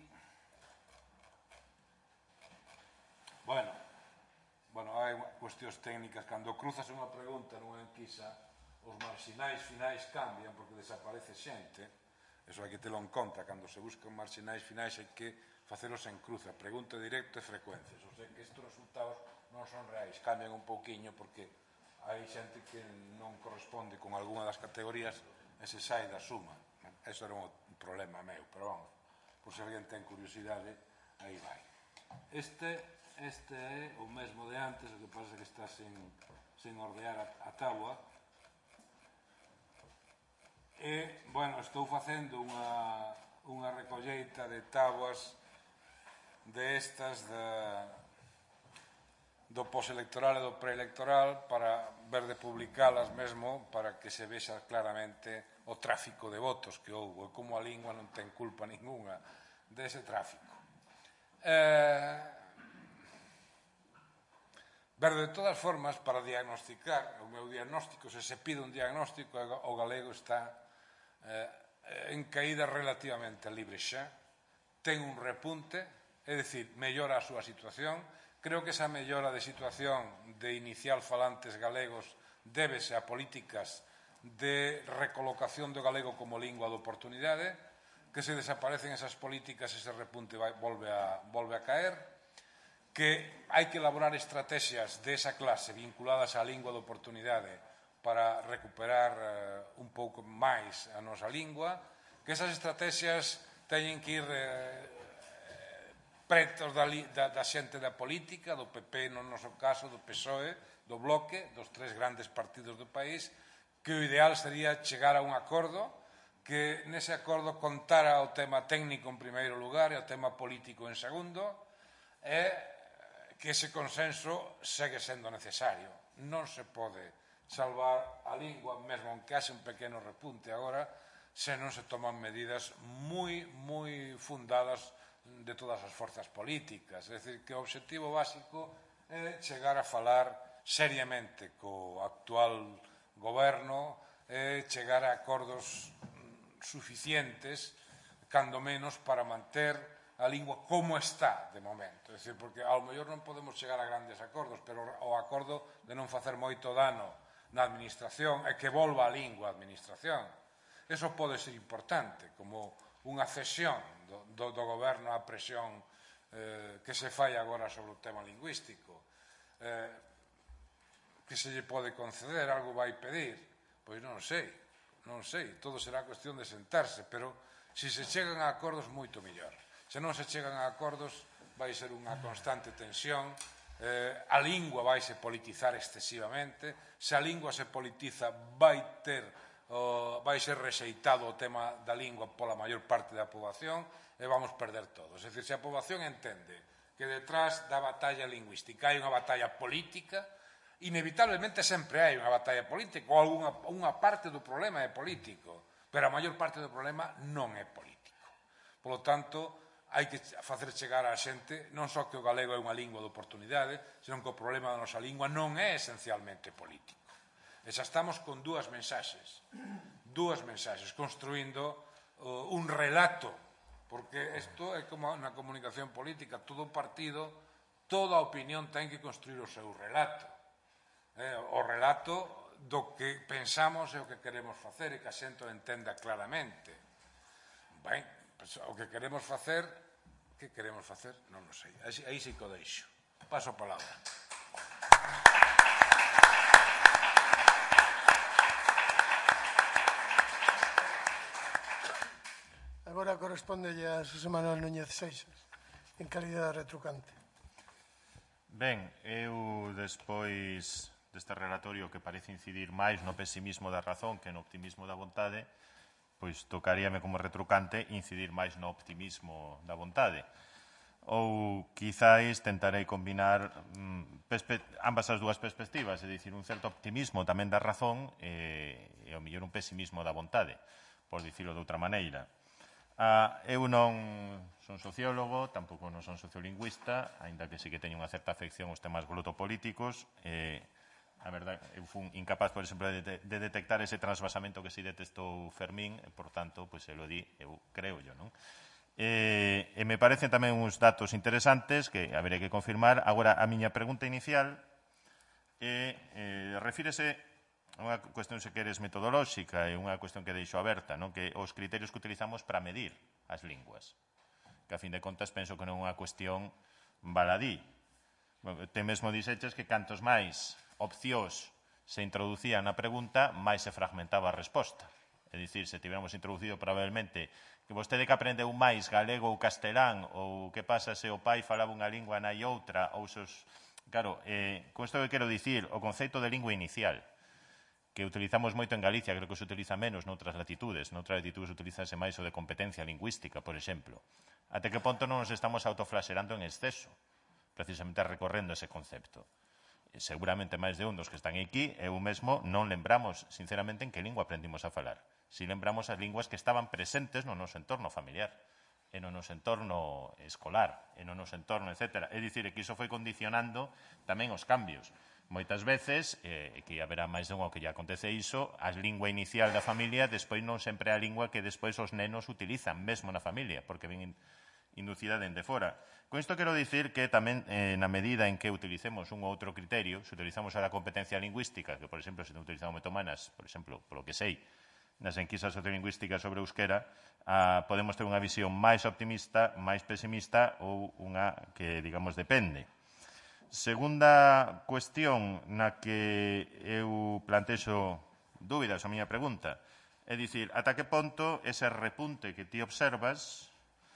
Bueno, bueno, hai cuestións técnicas. Cando cruzas unha pregunta nunha enquisa, os marxinais finais cambian porque desaparece xente. Eso hai que telo en conta. Cando se buscan marxinais finais hai que facelos en cruza, pregunta directa e frecuencias. O sea que estes resultados non son reais, cambian un pouquiño porque hai xente que non corresponde con algunha das categorías e se sai da suma. Eso era un problema meu, pero vamos, por se alguén ten curiosidade, aí vai. Este... Este é o mesmo de antes, o que pasa é que está sen, sen ordear a, a táboa. E, bueno, estou facendo unha, unha recolleita de táboas de estas da, do postelectoral e do preelectoral para ver de publicalas mesmo para que se vexa claramente o tráfico de votos que houve e como a lingua non ten culpa ninguna dese tráfico. Eh... Pero, de todas formas, para diagnosticar, o meu diagnóstico, se se pide un diagnóstico, o galego está eh, en caída relativamente libre xa, ten un repunte, é dicir, mellora a súa situación. Creo que esa mellora de situación de inicial falantes galegos débese a políticas de recolocación do galego como lingua de oportunidade, que se desaparecen esas políticas, ese repunte vai, volve, a, volve a caer, que hai que elaborar estrategias desa clase vinculadas á lingua de oportunidade para recuperar uh, un pouco máis a nosa lingua, que esas estrategias teñen que ir uh, pretos da, da, da xente da política, do P P no noso caso, do P S O E, do Bloque, dos tres grandes partidos do país, que o ideal sería chegar a un acordo, que nese acordo contara o tema técnico en primeiro lugar e o tema político en segundo, e que ese consenso segue sendo necesario. Non se pode salvar a lingua, mesmo aunque haxe un pequeno repunte agora, se non se toman medidas moi, moi fundadas de todas as forzas políticas. É dicir, que o obxectivo básico é chegar a falar seriamente co actual goberno, é chegar a acordos suficientes, cando menos, para manter a lingua como está de momento. É dicir, porque ao mellor non podemos chegar a grandes acordos, pero o acordo de non facer moito dano na administración e que volva a lingua a administración. Eso pode ser importante, como unha cesión do, do, do goberno á presión eh, que se fai agora sobre o tema lingüístico. Eh, que se lle pode conceder, algo vai pedir? Pois non sei, non sei, todo será cuestión de sentarse, pero se se chegan a acordos moito mellor. Se non se chegan a acordos, vai ser unha constante tensión, eh, a lingua vai se politizar excesivamente, se a lingua se politiza vai ter, oh, vai ser rexeitado o tema da lingua pola maior parte da poboación e vamos perder todos. É dicir, se a poboación entende que detrás da batalla lingüística hai unha batalla política, inevitablemente sempre hai unha batalla política, ou alguna, unha parte do problema é político, pero a maior parte do problema non é político. Por lo tanto, hai que facer chegar á xente non só que o galego é unha lingua de oportunidade, senón que o problema da nosa lingua non é esencialmente político. E xa estamos con dúas mensaxes, dúas mensaxes, construindo uh, un relato, porque isto é como na comunicación política, todo partido, toda opinión ten que construir o seu relato. Eh, o relato do que pensamos e o que queremos facer e que a xente o entenda claramente. Ben, o que queremos facer, que queremos facer, non o sei. Aí sí que o deixo. Paso a palabra. Agora correspondelle a Xosé Manuel Núñez Seixas, en calidad de retrucante. Ben, eu despois deste relatorio que parece incidir máis no pesimismo da razón que no optimismo da vontade, pois tocaríame como retrucante incidir máis no optimismo da vontade. Ou quizáis tentarei combinar mm, ambas as dúas perspectivas, é dicir, un certo optimismo tamén da razón e, e ao mellor un pesimismo da vontade, por dicirlo de outra maneira. Ah, eu non son sociólogo, tampouco non son sociolingüista, aínda que sí que teño unha certa afección aos temas glotopolíticos, e a verdade, eu fui incapaz, por exemplo, de, de detectar ese transvasamento que si detectou Fermín, e, por tanto, pois, eu lo di, eu creo yo, non? E, e me parecen tamén uns datos interesantes que haberé que confirmar. Agora, a miña pregunta inicial é, eh, refírese a unha cuestión, se queres, metodolóxica e unha cuestión que deixo aberta, non? Que os criterios que utilizamos para medir as linguas, que a fin de contas penso que non é unha cuestión baladí. Bueno, te mesmo dixeches que cantos máis opcións se introducían na pregunta, máis se fragmentaba a resposta. É dicir, se tiveramos introducido probablemente que vostede que aprendeu máis galego ou castelán, ou que pasa se o pai falaba unha lingua nai outra, ou se os... Claro, eh, con isto que quero dicir, o conceito de lingua inicial, que utilizamos moito en Galicia, creo que se utiliza menos noutras latitudes, noutras latitudes utilizase máis o de competencia lingüística, por exemplo. Até que ponto non nos estamos autoflaserando en exceso, precisamente recorrendo ese concepto. E seguramente máis de un dos que están aquí, eu mesmo non lembramos, sinceramente, en que lingua aprendimos a falar. Si lembramos as linguas que estaban presentes no noso entorno familiar, e no noso entorno escolar, e no noso entorno, etcétera. É dicir, que iso foi condicionando tamén os cambios. Moitas veces, eh, que haberá máis de un ao que lle acontece iso, a lingua inicial da familia despois non sempre é a lingua que despois os nenos utilizan, mesmo na familia, porque ven inducida dende fora. Con isto quero dicir que tamén eh, na medida en que utilicemos un ou outro criterio, se utilizamos a competencia lingüística, que, por exemplo, se non utilizamos metomanas, por exemplo, polo que sei, nas enquisas sociolingüísticas sobre euskera, ah, podemos ter unha visión máis optimista, máis pesimista ou unha que, digamos, depende. Segunda cuestión na que eu plantexo dúbidas a miña pregunta, é dicir, ata que ponto ese repunte que ti observas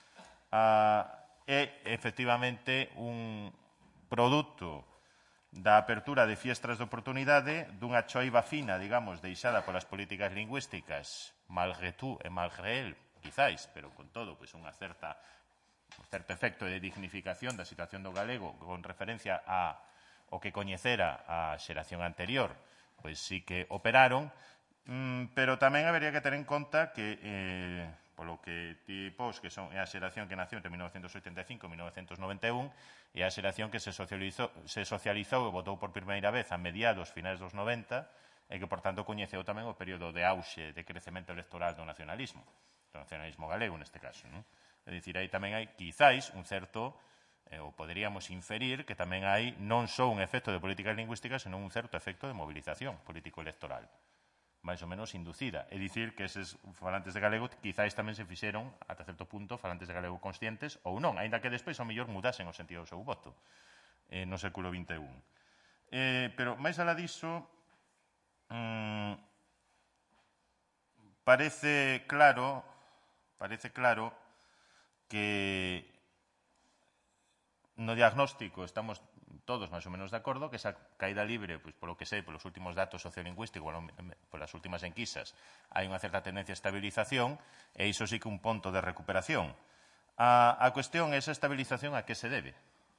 ah, é efectivamente un produto da apertura de fiestras de oportunidade dunha choiva fina, digamos, deixada polas políticas lingüísticas, malgré tú e malgré el, quizáis, pero con todo, pois unha certa, un certo efecto de dignificación da situación do galego con referencia a o que coñecera a xeración anterior, pois sí que operaron, mm, pero tamén habería que ter en conta que eh, polo que ti pos, que son, é a xeración que nació entre mil novecientos oitenta e cinco e mil novecientos noventa e un, e a xeración que se socializou, se socializou e votou por primeira vez a mediados, finais dos noventa, e que, por tanto, coñeceu tamén o período de auxe, de crecemento electoral do nacionalismo, do nacionalismo galego, neste caso. Non? É dicir, aí tamén hai, quizáis, un certo, eh, ou poderíamos inferir, que tamén hai non só un efecto de políticas lingüísticas, senón un certo efecto de movilización político-electoral, máis ou menos inducida. É dicir que eses falantes de galego quizáis tamén se fixeron, ata certo punto, falantes de galego conscientes ou non, aínda que despois ao mellor mudasen o sentido do seu voto eh, no século vinte e un. Eh, pero, máis alá diso, mmm, parece claro, parece claro que no diagnóstico estamos todos máis ou menos de acordo que esa caída libre, pois, polo que sei, polos últimos datos sociolingüísticos, polas últimas enquisas, hai unha certa tendencia a estabilización e iso sí que un punto de recuperación. A, a cuestión é esa estabilización a que se debe.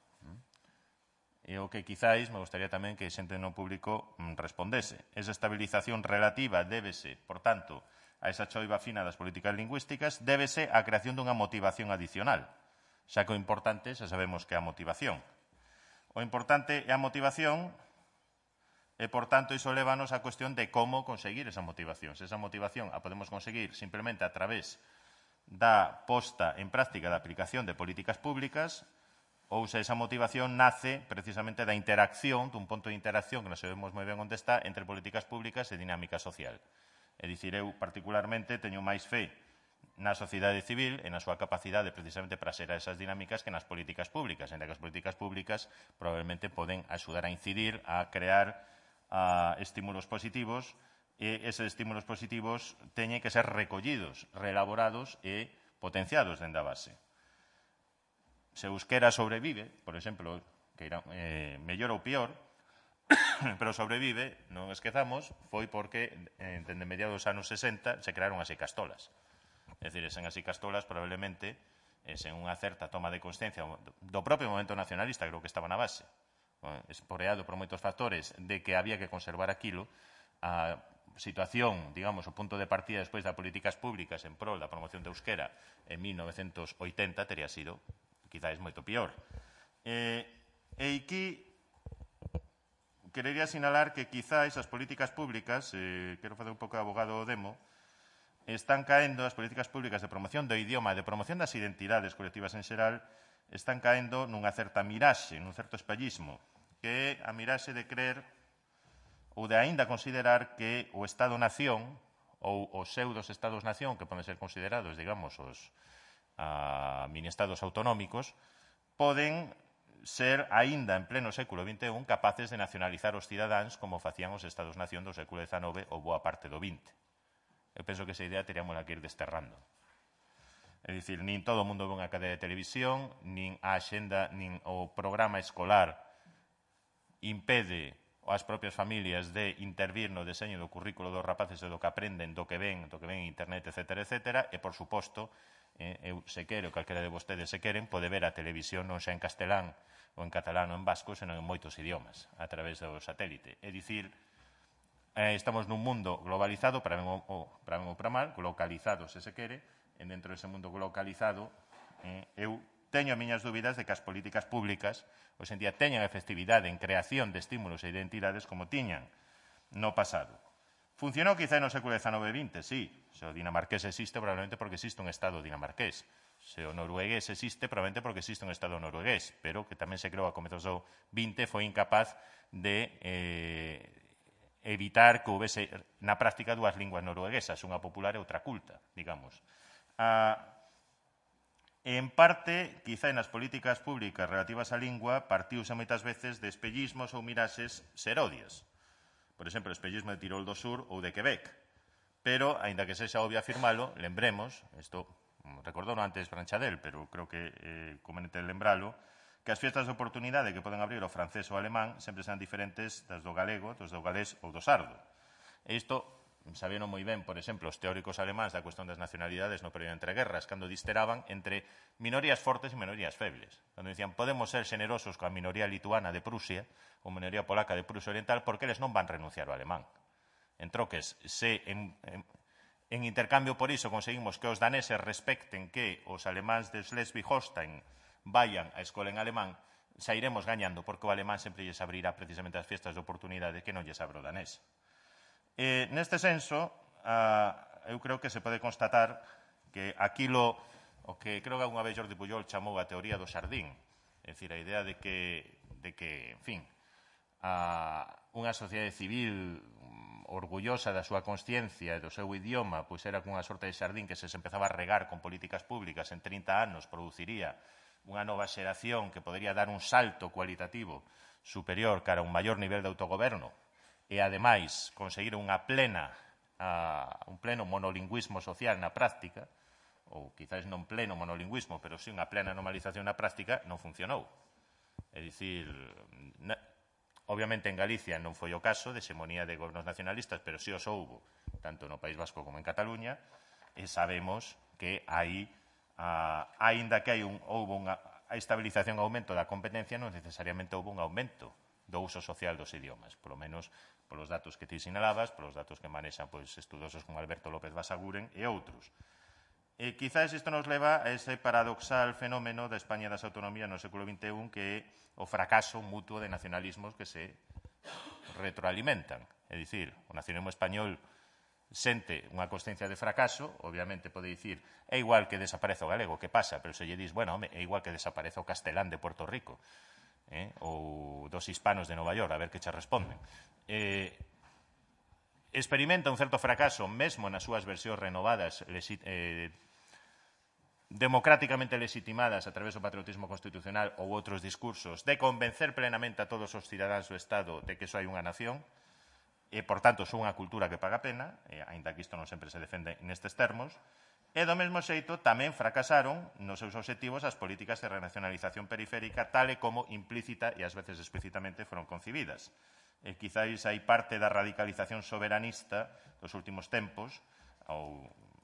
E o que quizáis me gustaría tamén que xente no público respondese. Esa estabilización relativa débese, por tanto, a esa choiva fina das políticas lingüísticas, débese á creación dunha motivación adicional, xa que o importante xa sabemos que é a motivación. O importante é a motivación e, por tanto, iso lévanos á cuestión de como conseguir esa motivación. Se esa motivación a podemos conseguir simplemente a través da posta en práctica da aplicación de políticas públicas ou se esa motivación nace precisamente da interacción, dun punto de interacción que non sabemos moi ben onde está, entre políticas públicas e dinámica social. É dicir, eu particularmente teño máis fe na sociedade civil e na súa capacidade precisamente para ser a esas dinámicas que nas políticas públicas, en que as políticas públicas probablemente poden axudar a incidir, a crear a, estímulos positivos e eses estímulos positivos teñen que ser recollidos, reelaborados e potenciados dende a base. Se euskera sobrevive, por exemplo, que irá, eh, mellor ou pior, pero sobrevive, non esquezamos, foi porque eh, dende mediados dos anos sesenta se crearon as icastolas. É dicir, sen as icastolas, probablemente, eh, sen unha certa toma de consciencia do propio momento nacionalista, creo que estaba na base, eh, esporeado por moitos factores, de que había que conservar aquilo, a situación, digamos, o punto de partida despois das políticas públicas en prol da promoción de euskera en mil novecientos oitenta teria sido, quizáis, moito pior. Eh, e aquí querería sinalar que quizáis as políticas públicas, eh, quero facer un pouco de abogado do demo, están caendo, as políticas públicas de promoción do idioma, de promoción das identidades colectivas en xeral, están caendo nunha certa miraxe, nun certo espellismo, que é a miraxe de creer ou de aínda considerar que o Estado-nación ou os pseudos Estados-nación, que poden ser considerados, digamos, os a, mini-estados autonómicos, poden ser, aínda en pleno século vinte e un, capaces de nacionalizar os cidadáns como facían os Estados-nación do século dezanove ou boa parte do vinte. Eu penso que esa idea teríamos que ir desterrando. É dicir, nin todo o mundo ve unha cadea de televisión, nin a axenda, nin o programa escolar impede as propias familias de intervir no deseño do currículo dos rapaces e do que aprenden, do que ven, do que ven en internet, etcétera, etcétera, e, por suposto, eh, eu se quero, calquera de vostedes se queren, pode ver a televisión non xa en castelán ou en catalán ou en vasco, senón en moitos idiomas, a través do satélite. É dicir, eh, estamos nun mundo globalizado, para ben ou para, ben ou para mal, localizado, se se quere, e dentro dese mundo localizado, eh, eu teño as miñas dúbidas de que as políticas públicas hoxe en día teñan efectividade en creación de estímulos e identidades como tiñan no pasado. Funcionou quizá no século dezanove e vinte, sí. Se o dinamarqués existe, probablemente porque existe un Estado dinamarqués. Se o noruegués existe, probablemente porque existe un Estado noruegués, pero que tamén se creou a comezos do vinte foi incapaz de eh, evitar que houvese na práctica dúas linguas norueguesas, unha popular e outra culta, digamos. A En parte, quizá nas políticas públicas relativas á lingua, partiuse moitas veces de espellismos ou miraxes serodias. Por exemplo, o espellismo de Tirol do Sur ou de Quebec. Pero, aínda que sexa obvio afirmalo, lembremos, isto recordou antes Branchadel, pero creo que é eh, conveniente lembralo, que as fiestas de oportunidade que poden abrir o francés ou o alemán sempre serán diferentes das do galego, dos do galés ou do sardo. E isto sabieron moi ben, por exemplo, os teóricos alemáns da cuestión das nacionalidades no período entre guerras, cando disteraban entre minorías fortes e minorías febles. Cando dicían, podemos ser xenerosos coa minoría lituana de Prusia ou minoría polaca de Prusia Oriental porque eles non van renunciar ao alemán. En troques, se en, en, en intercambio por iso conseguimos que os daneses respecten que os alemáns de Schleswig-Holstein vayan a escola en alemán, sairemos gañando porque o alemán sempre lles abrirá precisamente as fiestas de oportunidade que non lles abre o danés. Eh, neste senso, uh, eu creo que se pode constatar que aquilo o que creo que alguna vez Jordi Pujol chamou a teoría do xardín, é dicir, a idea de que, de que en fin, uh, unha sociedade civil um, orgullosa da súa consciencia e do seu idioma, pois era cunha sorte de xardín que se se empezaba a regar con políticas públicas en trinta anos, produciría unha nova xeración que podería dar un salto cualitativo superior cara a un maior nivel de autogoberno, e, ademais, conseguir unha plena, uh, un pleno monolingüismo social na práctica, ou quizás non pleno monolingüismo, pero sí unha plena normalización na práctica, non funcionou. É dicir, na, obviamente en Galicia non foi o caso de xemonía de gobernos nacionalistas, pero sí os houbo, tanto no País Vasco como en Cataluña, e sabemos que aí, uh, aínda que hai un, houbo unha a estabilización e aumento da competencia, non necesariamente houbo un aumento do uso social dos idiomas, polo menos polos datos que ti sinalabas, polos datos que manexan pois, estudosos como Alberto López Basaguren e outros. E quizás isto nos leva a ese paradoxal fenómeno da España das autonomías no século vinte e un, que é o fracaso mutuo de nacionalismos que se retroalimentan. É dicir, o nacionalismo español sente unha consciencia de fracaso, obviamente pode dicir, é igual que desaparece o galego, que pasa? Pero se lle dis, bueno, home, é igual que desaparece o castelán de Puerto Rico, eh, ou dos hispanos de Nova York, a ver que che responden. Eh, experimenta un certo fracaso mesmo nas súas versións renovadas, eh, democráticamente legitimadas a través do patriotismo constitucional ou outros discursos, de convencer plenamente a todos os cidadáns do Estado de que só hai unha nación, e, por tanto, son unha cultura que paga pena, e, aínda que isto non sempre se defende nestes termos, e, do mesmo xeito, tamén fracasaron nos seus obxectivos as políticas de renacionalización periférica, tal e como implícita e, ás veces, explícitamente foron concibidas. E, quizáis, hai parte da radicalización soberanista dos últimos tempos, ou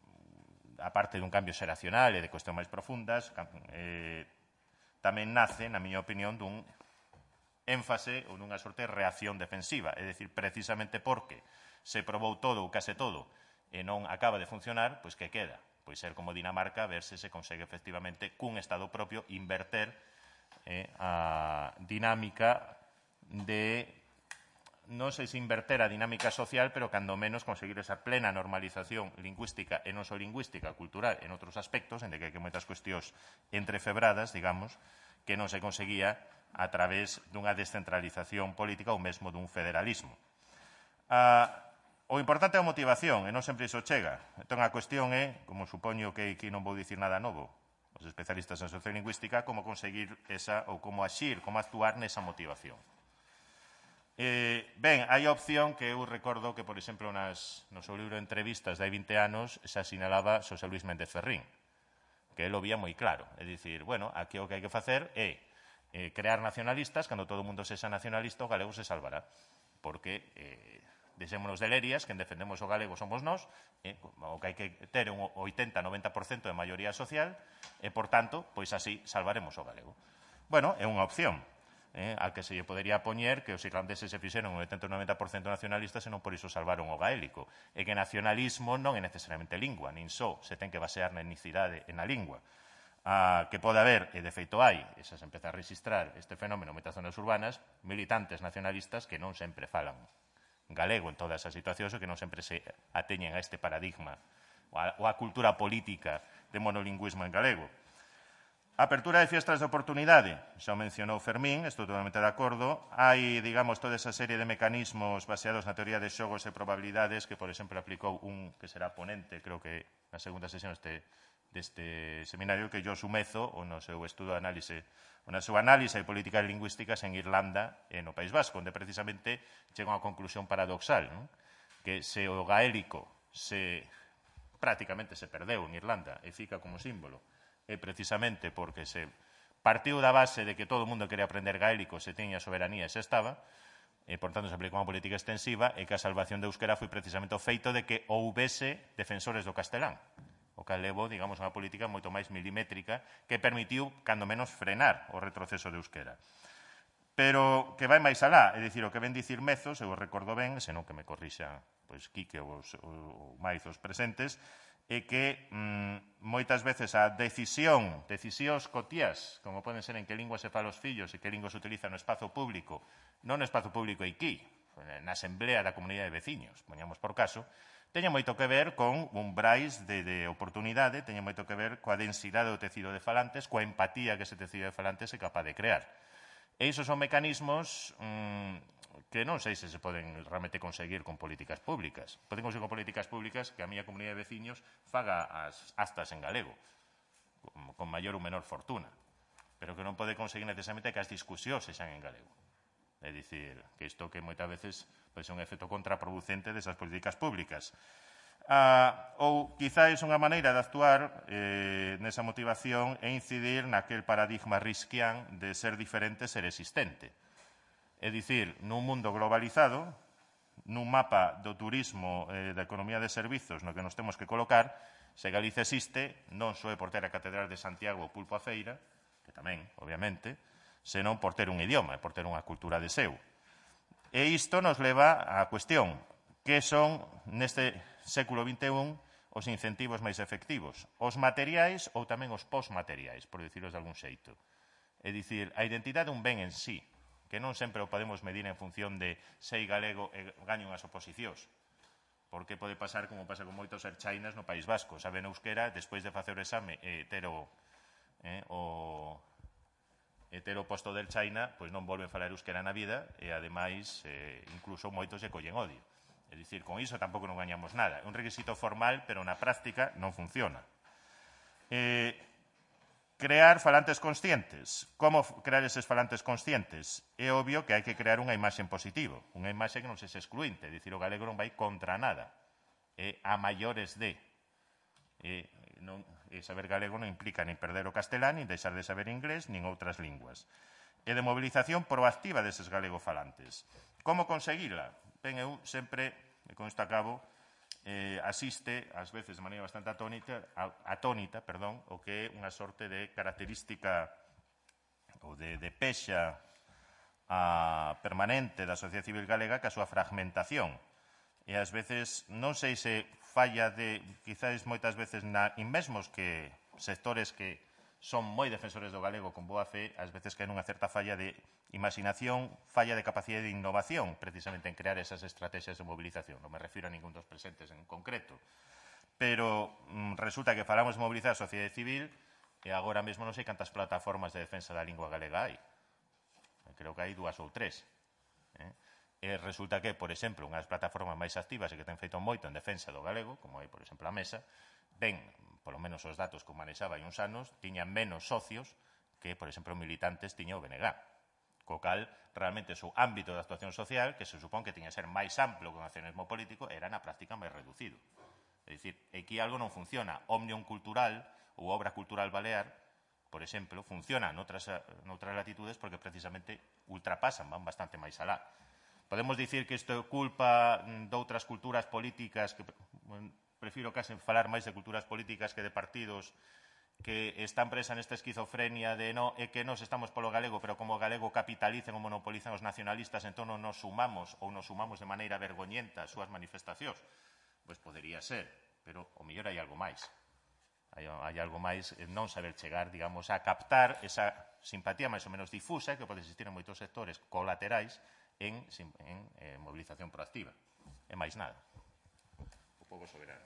a parte dun cambio xeracional e de cuestións máis profundas, eh, tamén nace, na miña opinión, dun énfase ou nunha sorte de reacción defensiva, é dicir, precisamente porque se probou todo ou case todo e non acaba de funcionar, pois que queda? Pois ser como Dinamarca, ver se se consegue efectivamente cun Estado propio inverter eh, a dinámica de non sei se inverter a dinámica social, pero cando menos conseguir esa plena normalización lingüística, e non só lingüística, cultural, en outros aspectos, en de que hai moitas cuestións entrefebradas, digamos, que non se conseguía a través dunha descentralización política ou mesmo dun federalismo. Ah, o importante é a motivación, e non sempre iso chega. Entón, a cuestión é, como supoño que aquí non vou dicir nada novo, os especialistas en sociolingüística, como conseguir esa, ou como axir, como actuar nesa motivación. Eh, ben, hai a opción que eu recordo que, por exemplo, nas, no seu libro de entrevistas de hai vinte anos se asinalaba Xosé Luis Méndez Ferrín, que ele o vía moi claro. É dicir, bueno, aquí o que hai que facer é eh, crear nacionalistas, cando todo o mundo sexa nacionalista, o galego se salvará. Porque, eh, deixémonos de lerias, quen defendemos o galego somos nós, eh, o que hai que ter un oitenta a noventa por cento de maioría social, e, por tanto, pois así salvaremos o galego. Bueno, é unha opción. Eh, a que se lle podería poñer que os irlandeses se fixeron un oitenta a noventa por cento nacionalistas e non por iso salvaron o gaélico. E que nacionalismo non é necesariamente lingua, nin só se ten que basear na etnicidade e na lingua. Ah, que pode haber, e de feito hai, e xa se empeza a registrar este fenómeno en moitas zonas urbanas, militantes nacionalistas que non sempre falan galego en todas as situacións e que non sempre se ateñen a este paradigma ou a cultura política de monolingüismo en galego. Apertura de fiestas de oportunidade, xa o mencionou Fermín, estou totalmente de acordo. Hai, digamos, toda esa serie de mecanismos baseados na teoría de xogos e probabilidades que, por exemplo, aplicou un que será ponente, creo que na segunda sesión este, deste seminario, que Josu Mezo, o no seu estudo de análise, o na súa análise de políticas lingüísticas en Irlanda e no País Vasco, onde precisamente chega a unha conclusión paradoxal, non? Que se o gaélico se prácticamente se perdeu en Irlanda e fica como símbolo, é precisamente porque se partiu da base de que todo o mundo quería aprender gaélico, se tiña soberanía e se estaba, e, por tanto, se aplicou unha política extensiva, e que a salvación de euskera foi precisamente o feito de que houbese defensores do castelán, o que levou, digamos, unha política moito máis milimétrica que permitiu, cando menos, frenar o retroceso de euskera. Pero que vai máis alá, é dicir, o que ven dicir Mezos, eu o recordo ben, senón que me corrixa pois, Quique ou os, ou máis os presentes, é que mm, moitas veces a decisión, decisións cotías, como poden ser en que lingua se fala os fillos e que lingua se utiliza no espazo público, non no espazo público aquí, na asamblea da comunidade de veciños, poñamos por caso, teña moito que ver con umbrais de, de oportunidade, teña moito que ver coa densidade do tecido de falantes, coa empatía que ese tecido de falantes é capaz de crear. E iso son mecanismos mmm, que non sei se se poden realmente conseguir con políticas públicas. Poden conseguir con políticas públicas que a miña comunidade de veciños faga as actas en galego, con, con maior ou menor fortuna, pero que non pode conseguir necesariamente que as discusións sexan en galego. É dicir, que isto que moitas veces pode ser un efecto contraproducente desas políticas públicas. Ah, ou quizáis unha maneira de actuar eh, nesa motivación é incidir naquel paradigma risquián de ser diferente, ser existente. É dicir, nun mundo globalizado, nun mapa do turismo e eh, da economía de servizos no que nos temos que colocar, se Galicia existe, non só é por ter a Catedral de Santiago ou Pulpo a Feira, que tamén, obviamente, senón por ter un idioma e por ter unha cultura de seu. E isto nos leva á cuestión, que son, neste século vinte e un, os incentivos máis efectivos, os materiais ou tamén os postmateriais, por diciros de algún xeito. É dicir, a identidade é un ben en sí, que non sempre o podemos medir en función de sei galego e gaño unhas oposicións. Porque pode pasar como pasa con moitos erchainas no País Vasco. Saben euskera, despois de facer o exame e ter o, eh, o, e ter o posto del China, pois non volven falar euskera na vida e, ademais, eh, incluso moitos lle collen odio. É dicir, con iso tampouco non gañamos nada. É un requisito formal, pero na práctica non funciona. Eh, Crear falantes conscientes. Como crear eses falantes conscientes? É obvio que hai que crear unha imaxe en positivo, unha imaxe que non sexa excluinte, é dicir, o galego non vai contra nada, é a maiores de. E, non, e saber galego non implica nin perder o castelán, nin deixar de saber inglés, nin outras linguas. E de mobilización proactiva deses galegofalantes. Como conseguila? Ben, eu sempre, e con isto acabo, Eh, asiste, ás veces de maneira bastante atónita, atónita perdón, o que é unha sorte de característica ou de, de pexa a, permanente da sociedade civil galega que a súa fragmentación. E ás veces non sei se falla de, quizáis moitas veces na, in mesmos que sectores que son moi defensores do galego con boa fe, ás veces que hai unha certa falla de imaginación, falla de capacidade de innovación, precisamente en crear esas estrategias de movilización. Non me refiro a ningún dos presentes en concreto. Pero mm, resulta que falamos de mobilizar a sociedade civil e agora mesmo non sei cantas plataformas de defensa da lingua galega hai. Creo que hai dúas ou tres. Eh? E resulta que, por exemplo, unhas plataformas máis activas e que ten feito moito en defensa do galego, como hai, por exemplo, a Mesa, ben, polo menos os datos que manexaba hai uns anos, tiñan menos socios que, por exemplo, militantes tiña o B N G. Co cal, realmente, o seu ámbito de actuación social, que se supón que tiña que ser máis amplo que o nacionalismo político, era na práctica máis reducido. É dicir, aquí algo non funciona. Omnium Cultural ou Obra Cultural Balear, por exemplo, funciona noutras, noutras latitudes porque precisamente ultrapasan, van bastante máis alá. Podemos dicir que isto é culpa de outras culturas políticas, que prefiro case falar máis de culturas políticas que de partidos que están presa nesta esquizofrenia de no, é que nos estamos polo galego, pero como o galego capitalicen ou monopolizan os nacionalistas, entón non nos sumamos ou nos sumamos de maneira vergoñenta as súas manifestacións. Pois podería ser, pero o mellor hai algo máis. Hai, hai algo máis non saber chegar, digamos, a captar esa simpatía máis ou menos difusa que pode existir en moitos sectores colaterais en, en eh, movilización proactiva. E máis nada. O povo soberano.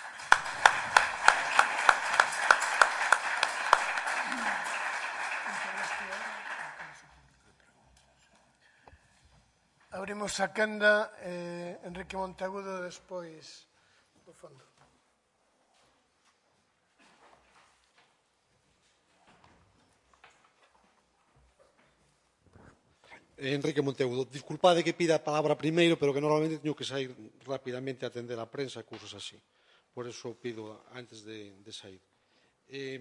Abrimos a quenda, eh, Enrique Monteagudo, despois do fondo. Enrique Monteagudo, disculpade que pida a palabra primeiro, pero que normalmente teño que sair rapidamente a atender a prensa e cousas así. Por eso pido antes de, de sair. Eh,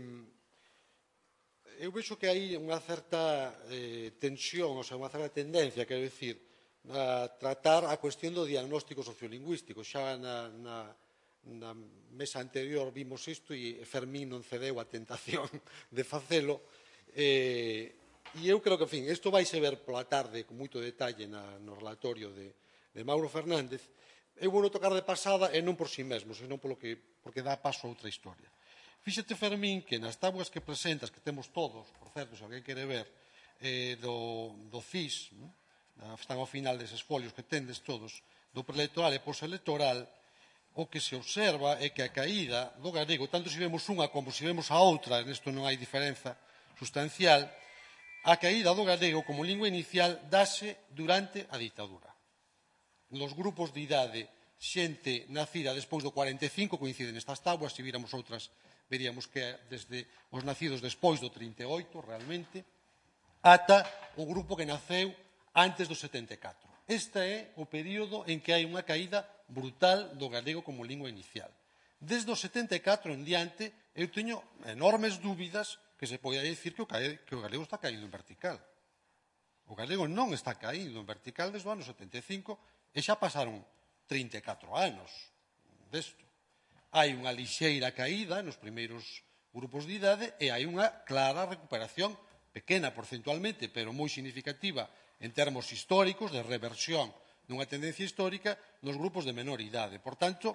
eu vexo que hai unha certa eh, tensión, ou sea, unha certa tendencia, quero dicir, a tratar a cuestión do diagnóstico sociolingüístico. Xa na, na, na mesa anterior vimos isto e Fermín non cedeu a tentación de facelo. Eh, E eu creo que, en fin, isto vai se ver pola tarde con moito detalle na, no relatorio de, de Mauro Fernández. Eu vou tocar de pasada e non por si mesmo, senón polo que, porque dá paso a outra historia. Fíxate, Fermín, que nas tabuas que presentas, que temos todos, por certo, se alguén quere ver, eh, do, do C I S, ¿no? Están ao final deses folios que tendes todos, do preelectoral e postelectoral, o que se observa é que a caída do galego, tanto se vemos unha como se vemos a outra, nesto non hai diferenza sustancial, a caída do galego como lingua inicial dase durante a ditadura. Nos grupos de idade, xente nacida despois do cuarenta e cinco coinciden nestas tabuas, se víramos outras veríamos que desde os nacidos despois do trinta e oito, realmente, ata o grupo que naceu antes do setenta e catro. Este é o período en que hai unha caída brutal do galego como lingua inicial. Desde o setenta e catro en diante, eu teño enormes dúbidas que se pode dicir que o, que o galego está caído en vertical. O galego non está caído en vertical desde o ano setenta e cinco e xa pasaron trinta e catro anos desto. Hai unha lixeira caída nos primeiros grupos de idade e hai unha clara recuperación, pequena porcentualmente, pero moi significativa en termos históricos, de reversión dunha tendencia histórica nos grupos de menor idade. Por tanto,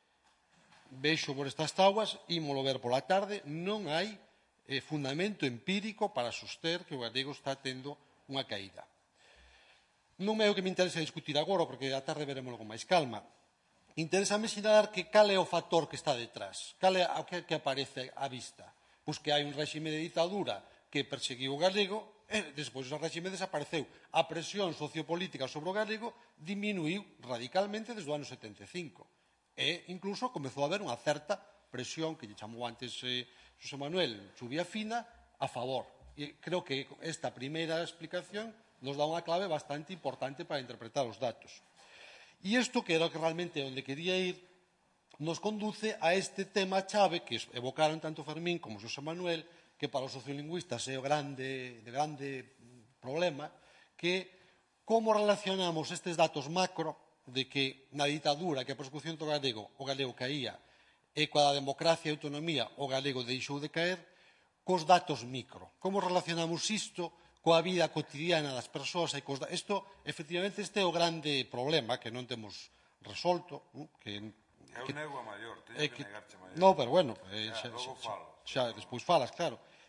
vexo por estas tabuas, ímolo ver pola tarde, non hai eh, fundamento empírico para soster que o galego está tendo unha caída. Non é o que me interesa discutir agora, porque a tarde veremos con máis calma. Interésame sinalar que cal é o factor que está detrás, cal é o que, que aparece á vista. Pois que hai un réxime de ditadura que perseguiu o galego e despois o réxime desapareceu. A presión sociopolítica sobre o galego diminuiu radicalmente desde o ano setenta e cinco. E incluso comezou a haber unha certa presión que lle chamou antes eh, Xosé Manuel Chubia Fina a favor. E creo que esta primeira explicación nos dá unha clave bastante importante para interpretar os datos. E isto, que era que realmente onde quería ir, nos conduce a este tema chave que evocaron tanto Fermín como Xosé Manuel, que para os sociolingüistas é o grande, de grande problema, que como relacionamos estes datos macro de que na ditadura, que a persecución do galego, o galego caía, e coa democracia e autonomía o galego deixou de caer, cos datos micro. Como relacionamos isto coa vida cotidiana das persoas e cos datos? Isto, efectivamente, este é o grande problema que non temos resolto. Que, é un ego maior, teño que, que negarche maior. Non, pero bueno, eh, xa, xa, logo xa, falo. xa, despois falas, claro.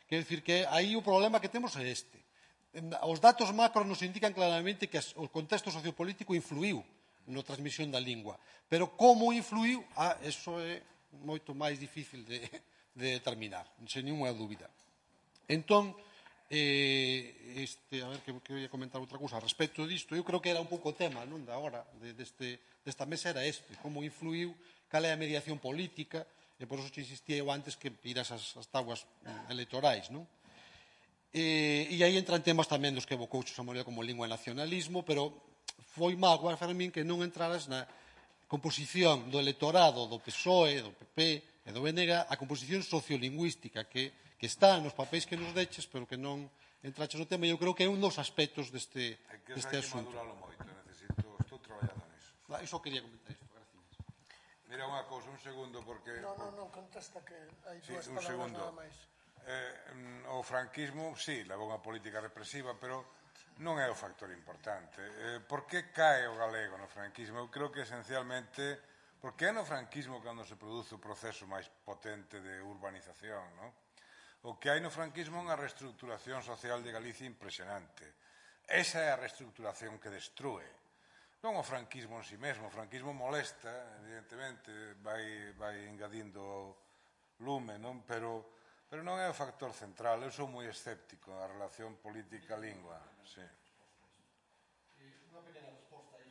Quer dicir que aí o problema que temos é este. Os datos macros nos indican claramente que o contexto sociopolítico influiu na transmisión da lingua. Pero como influiu, ah, eso é moito máis difícil de, de determinar, sen ninguna dúbida. Entón, eh, este, a ver, que, que voy a comentar outra cousa respecto disto, eu creo que era un pouco o tema, non, da hora, de, deste, desta mesa era este, como influiu, cal é a mediación política, e por eso te insistía eu antes que iras as, as tabuas electorais, non? E, e aí entran temas tamén dos que evocou Xosé Manuel como lingua e nacionalismo, pero foi mágoa, Fermín, que non entraras na composición do electorado do P S O E, do P P e do B N G a composición sociolingüística que, que está nos papéis que nos deches, pero que non entraches no tema, e eu creo que é un dos aspectos deste, É que deste hai que asunto. maduralo moito, necesito, estou traballando niso. Ah, iso quería comentar isto, gracias. Mira unha cousa, un segundo, porque... Non, non, non, contesta que hai Sí, dúas un palabras segundo. nada máis. Eh, o franquismo, sí, levou unha política represiva, pero non é o factor importante. Eh, por que cae o galego no franquismo? Eu creo que esencialmente, porque é no franquismo cando se produce o proceso máis potente de urbanización, non? O que hai no franquismo é unha reestructuración social de Galicia impresionante. Esa é a reestructuración que destrúe. Non o franquismo en si mesmo, o franquismo molesta, evidentemente, vai, vai engadindo lume, non? Pero... Pero non é o factor central, eu sou moi escéptico na relación política-lingua. Sí. Unha pequena resposta aí.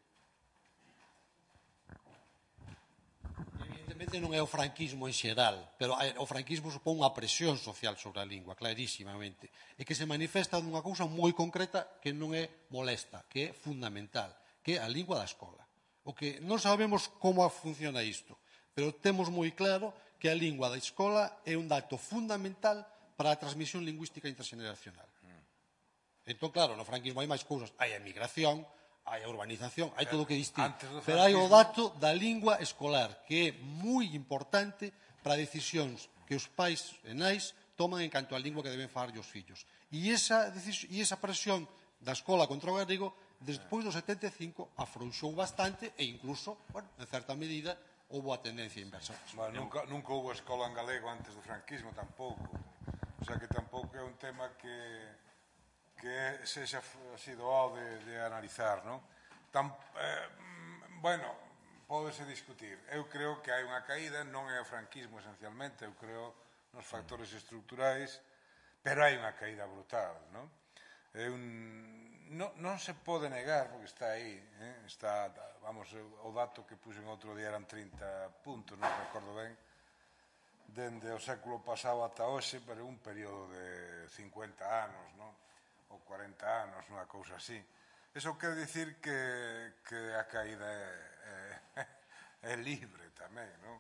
Evidentemente non é o franquismo en xeral, pero o franquismo supón unha presión social sobre a lingua, clarísimamente, e que se manifesta dunha cousa moi concreta que non é molesta, que é fundamental, que é a lingua da escola. O que non sabemos como funciona isto, pero temos moi claro que a lingua da escola é un dato fundamental para a transmisión lingüística interxeneracional. Entón, claro, no franquismo hai máis cousas. Hai a emigración, hai a urbanización, hai todo o que é distinto. Pero hai o dato da lingua escolar, que é moi importante para decisións que os pais e nais toman en canto á lingua que deben falar os fillos. E esa, e esa presión da escola contra o galego, despois do setenta e cinco, afrouxou bastante e incluso, bueno, en certa medida, houve a tendencia inversa. Bueno, nunca, nunca houve escola en galego antes do franquismo, tampouco. O sea que tampouco é un tema que, que sexa así doado de, de analizar, non? Tam, eh, bueno, pódese discutir. Eu creo que hai unha caída, non é o franquismo esencialmente, eu creo nos factores estructurais, pero hai unha caída brutal, non? É un... Non, non se pode negar, porque está aí, eh? Está, vamos, o dato que puxen outro día eran trinta puntos, non recordo ben, dende o século pasado ata hoxe, pero un período de cincuenta anos, non? Ou cuarenta anos, unha cousa así. Eso quer dicir que, que a caída é, é, é libre tamén, non?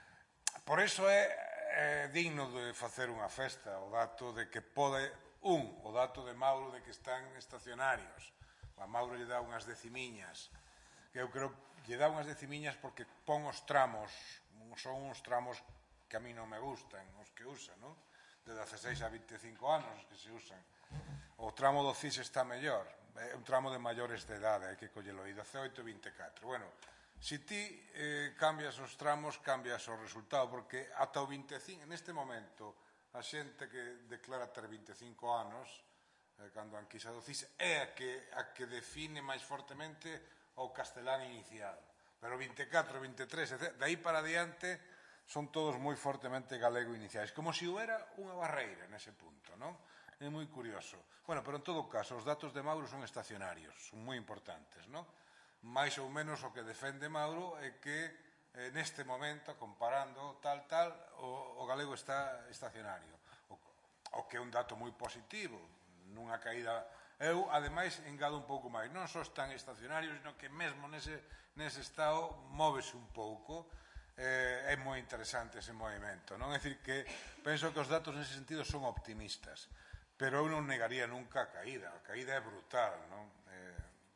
Por iso é, é digno de facer unha festa o dato de que pode... Un, o dato de Mauro de que están estacionarios. A Mauro lle dá unhas decimiñas. Que eu creo que lle dá unhas decimiñas porque pon os tramos, son uns tramos que a mí non me gustan, os que usa, non? De dezaseis a vinte e cinco anos os que se usan. O tramo do C I S está mellor. É un tramo de maiores de idade, hai que collelo aí, dezaoito e vinte e catro. Bueno, se ti eh, cambias os tramos, cambias o resultado, porque ata o vinte e cinco, neste momento... A xente que declara ter vinte e cinco anos, eh, cando a enquisa do C I S, é a que, a que define máis fortemente o castelán inicial. Pero vinte e catro, vinte e tres, etcétera, de aí para adiante, son todos moi fortemente galego iniciais. Como se houbera unha barreira nese punto, non? É moi curioso. Bueno, pero en todo caso, os datos de Mauro son estacionarios, son moi importantes, non? Mais ou menos o que defende Mauro é que eh, neste momento, comparando tal, tal, o, o galego está estacionario. O, o que é un dato moi positivo, nunha caída. Eu, ademais, engado un pouco máis. Non só están estacionarios, sino que mesmo nese, nese estado móvese un pouco. Eh, é moi interesante ese movimento, non? É dicir que penso que os datos nese sentido son optimistas, pero eu non negaría nunca a caída. A caída é brutal, non? Eh,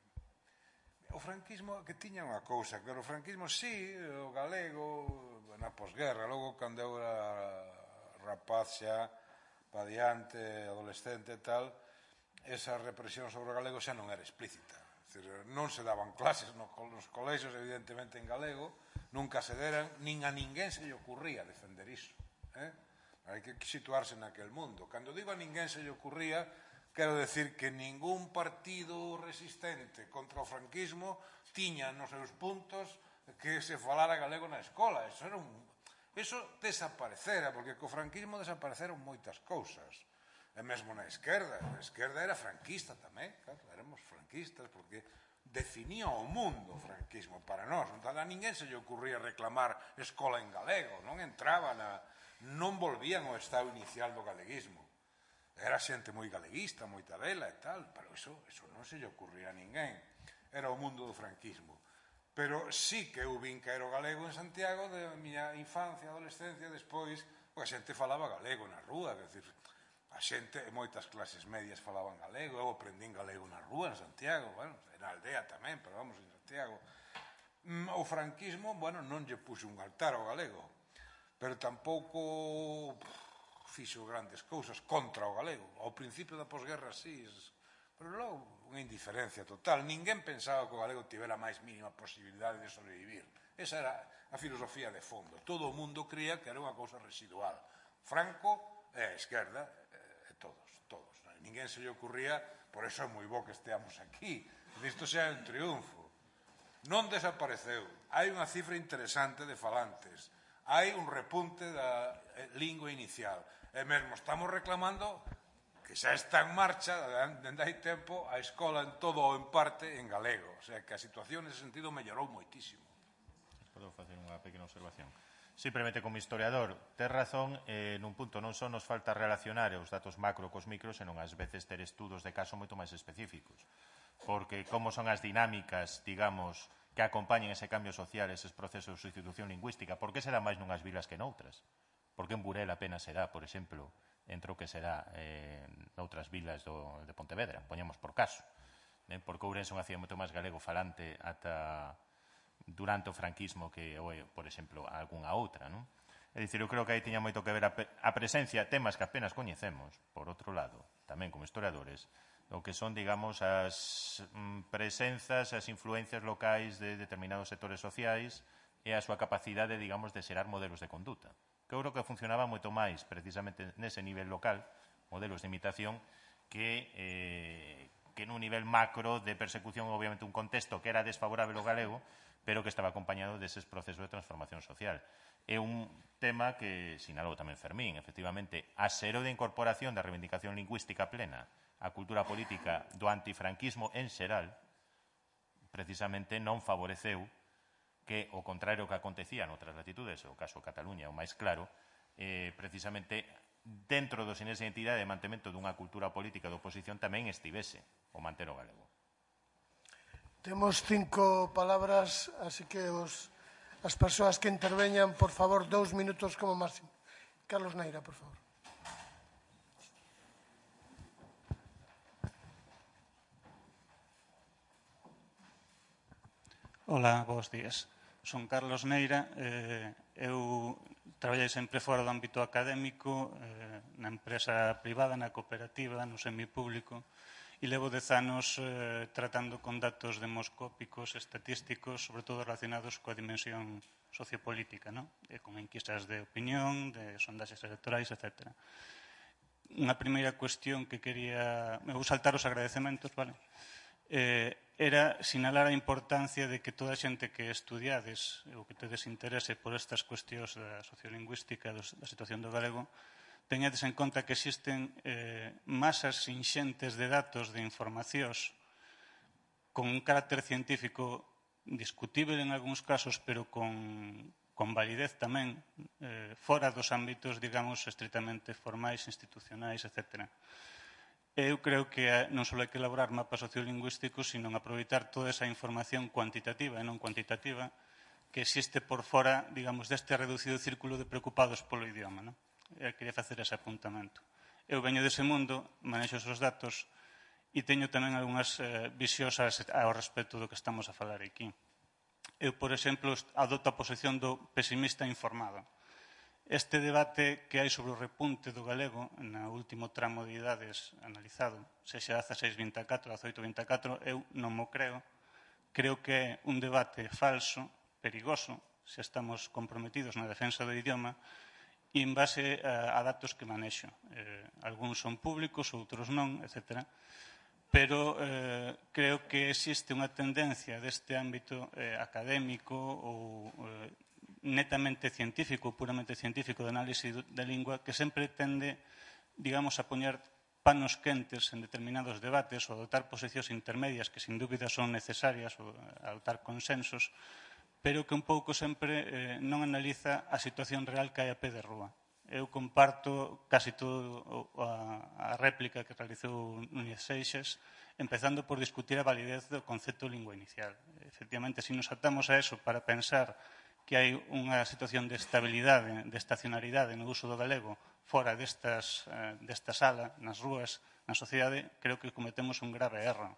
O franquismo que tiña unha cousa, claro, o franquismo sí, o galego, na posguerra, logo cando eu era rapaz xa, pa diante, adolescente e tal, esa represión sobre o galego xa non era explícita. É dicir, non se daban clases nos colexios, evidentemente, en galego, nunca se deran, nin a ninguén se lle ocurría defender iso. Eh? Hai que situarse naquel mundo. Cando digo a ninguén se lle ocurría, quero decir que ningún partido resistente contra o franquismo tiña nos seus puntos que se falara galego na escola. Eso era un... Eso desaparecera, porque co franquismo desapareceron moitas cousas. E mesmo na esquerda. A esquerda era franquista tamén, claro, éramos franquistas, porque definía o mundo o franquismo para nós. Entón, a ninguén se lle ocurría reclamar escola en galego, non entraba na... non volvían ao estado inicial do galeguismo. Era xente moi galeguista, moita vela e tal, pero eso, eso non se lle ocurría a ninguén. Era o mundo do franquismo. Pero sí que eu vin caer o galego en Santiago de miña infancia, adolescencia, despois, a xente falaba galego na rúa, quer dizer, a xente, moitas clases medias falaban galego, eu aprendín galego na rúa en Santiago, bueno, na aldea tamén, pero vamos, en Santiago. O franquismo, bueno, non lle puxo un altar ao galego, pero tampouco fixo grandes cousas contra o galego. Ao principio da posguerra, sí, pero logo unha indiferencia total. Ninguén pensaba que o galego tivera máis mínima posibilidade de sobrevivir. Esa era a filosofía de fondo. Todo o mundo cría que era unha cousa residual. Franco e a esquerda, e todos, todos. Ninguén se lle ocurría, por eso é moi bo que esteamos aquí. Isto xa é un triunfo. Non desapareceu. Hai unha cifra interesante de falantes. Hai un repunte da lingua inicial. E mesmo estamos reclamando que xa está en marcha, dende hai tempo, a escola en todo ou en parte en galego. O sea, que a situación nese sentido mellorou moitísimo. Podo facer unha pequena observación? Simplemente como historiador, tes razón, eh, nun punto non só nos falta relacionar os datos macro cos micros, senón ás veces ter estudos de caso moito máis específicos. Porque como son as dinámicas, digamos, que acompañen ese cambio social, eses procesos de sustitución lingüística, por que se dá máis nunhas vilas que noutras? Por que en Burel apenas se dá, por exemplo, entre o que se dá eh, noutras vilas do, de Pontevedra, poñemos por caso. Eh, porque Ourense é unha cidade moito máis galego falante ata durante o franquismo que, ou, por exemplo, algunha outra, non? É dicir, eu creo que aí tiña moito que ver a, a presencia, temas que apenas coñecemos, por outro lado, tamén como historiadores, o que son, digamos, as mm, presenzas, as influencias locais de determinados sectores sociais e a súa capacidade, digamos, de xerar modelos de conduta. Que eu creo que funcionaba moito máis, precisamente, nese nivel local, modelos de imitación, que, eh, que nun nivel macro de persecución, obviamente, un contexto que era desfavorable ao galego, pero que estaba acompañado deses procesos de transformación social. É un tema que sinalou tamén Fermín, efectivamente, a xero de incorporación da reivindicación lingüística plena a cultura política do antifranquismo en xeral, precisamente non favoreceu que, o contrario que acontecía noutras latitudes, o caso de Cataluña, o máis claro, eh, precisamente dentro dos ines de identidade de mantemento dunha cultura política de oposición tamén estivese o manter o galego. Temos cinco palabras, así que os, as persoas que interveñan, por favor, dous minutos como máximo. Carlos Neira, por favor. Ola, bons días. Son Carlos Neira, eh, eu traballei sempre fora do ámbito académico, eh, na empresa privada, na cooperativa, no semipúblico, e levo dez anos eh, tratando con datos demoscópicos, estatísticos, sobre todo relacionados coa dimensión sociopolítica, ¿no? E con enquisas de opinión, de sondaxes electorais, etcétera. Unha primeira cuestión que quería... Me vou saltar os agradecementos, vale? Eh, era sinalar a importancia de que toda a xente que estudiades ou que tedes interese por estas cuestións da sociolingüística, da situación do galego, teñades en conta que existen eh, masas inxentes de datos, de informacións con un carácter científico discutível en algúns casos, pero con, con validez tamén, eh, fora dos ámbitos, digamos, estritamente formais, institucionais, etcétera. Eu creo que non só hai que elaborar mapas sociolingüísticos, sino aproveitar toda esa información cuantitativa e non cuantitativa que existe por fora, digamos, deste reducido círculo de preocupados polo idioma, non? Eu quería facer ese apuntamento. Eu veño dese mundo, manexo esos datos e teño tamén algunhas eh, visións ao respecto do que estamos a falar aquí. Eu, por exemplo, adopto a posición do pesimista informado. Este debate que hai sobre o repunte do galego no último tramo de idades analizado, sexa dezaseis vinte e catro, dezaoito vinte e catro, eu non mo creo. Creo que é un debate falso, perigoso, se estamos comprometidos na defensa do idioma, e en base a, a datos que manexo. Eh, algúns son públicos, outros non, etcétera. Pero eh, creo que existe unha tendencia deste ámbito eh, académico ou eh, netamente científico, puramente científico de análise da lingua, que sempre tende, digamos, a poñer panos quentes en determinados debates ou adoptar posicións intermedias que, sin dúbida, son necesarias ou adoptar consensos, pero que un pouco sempre eh, non analiza a situación real que hai a pé de rúa. Eu comparto casi todo a, a réplica que realizou Núñez Seixas, empezando por discutir a validez do concepto lingua inicial. Efectivamente, se nos atamos a eso para pensar que hai unha situación de estabilidade, de estacionalidade no uso do galego fora destas, eh, desta sala, nas rúas, na sociedade, creo que cometemos un grave erro.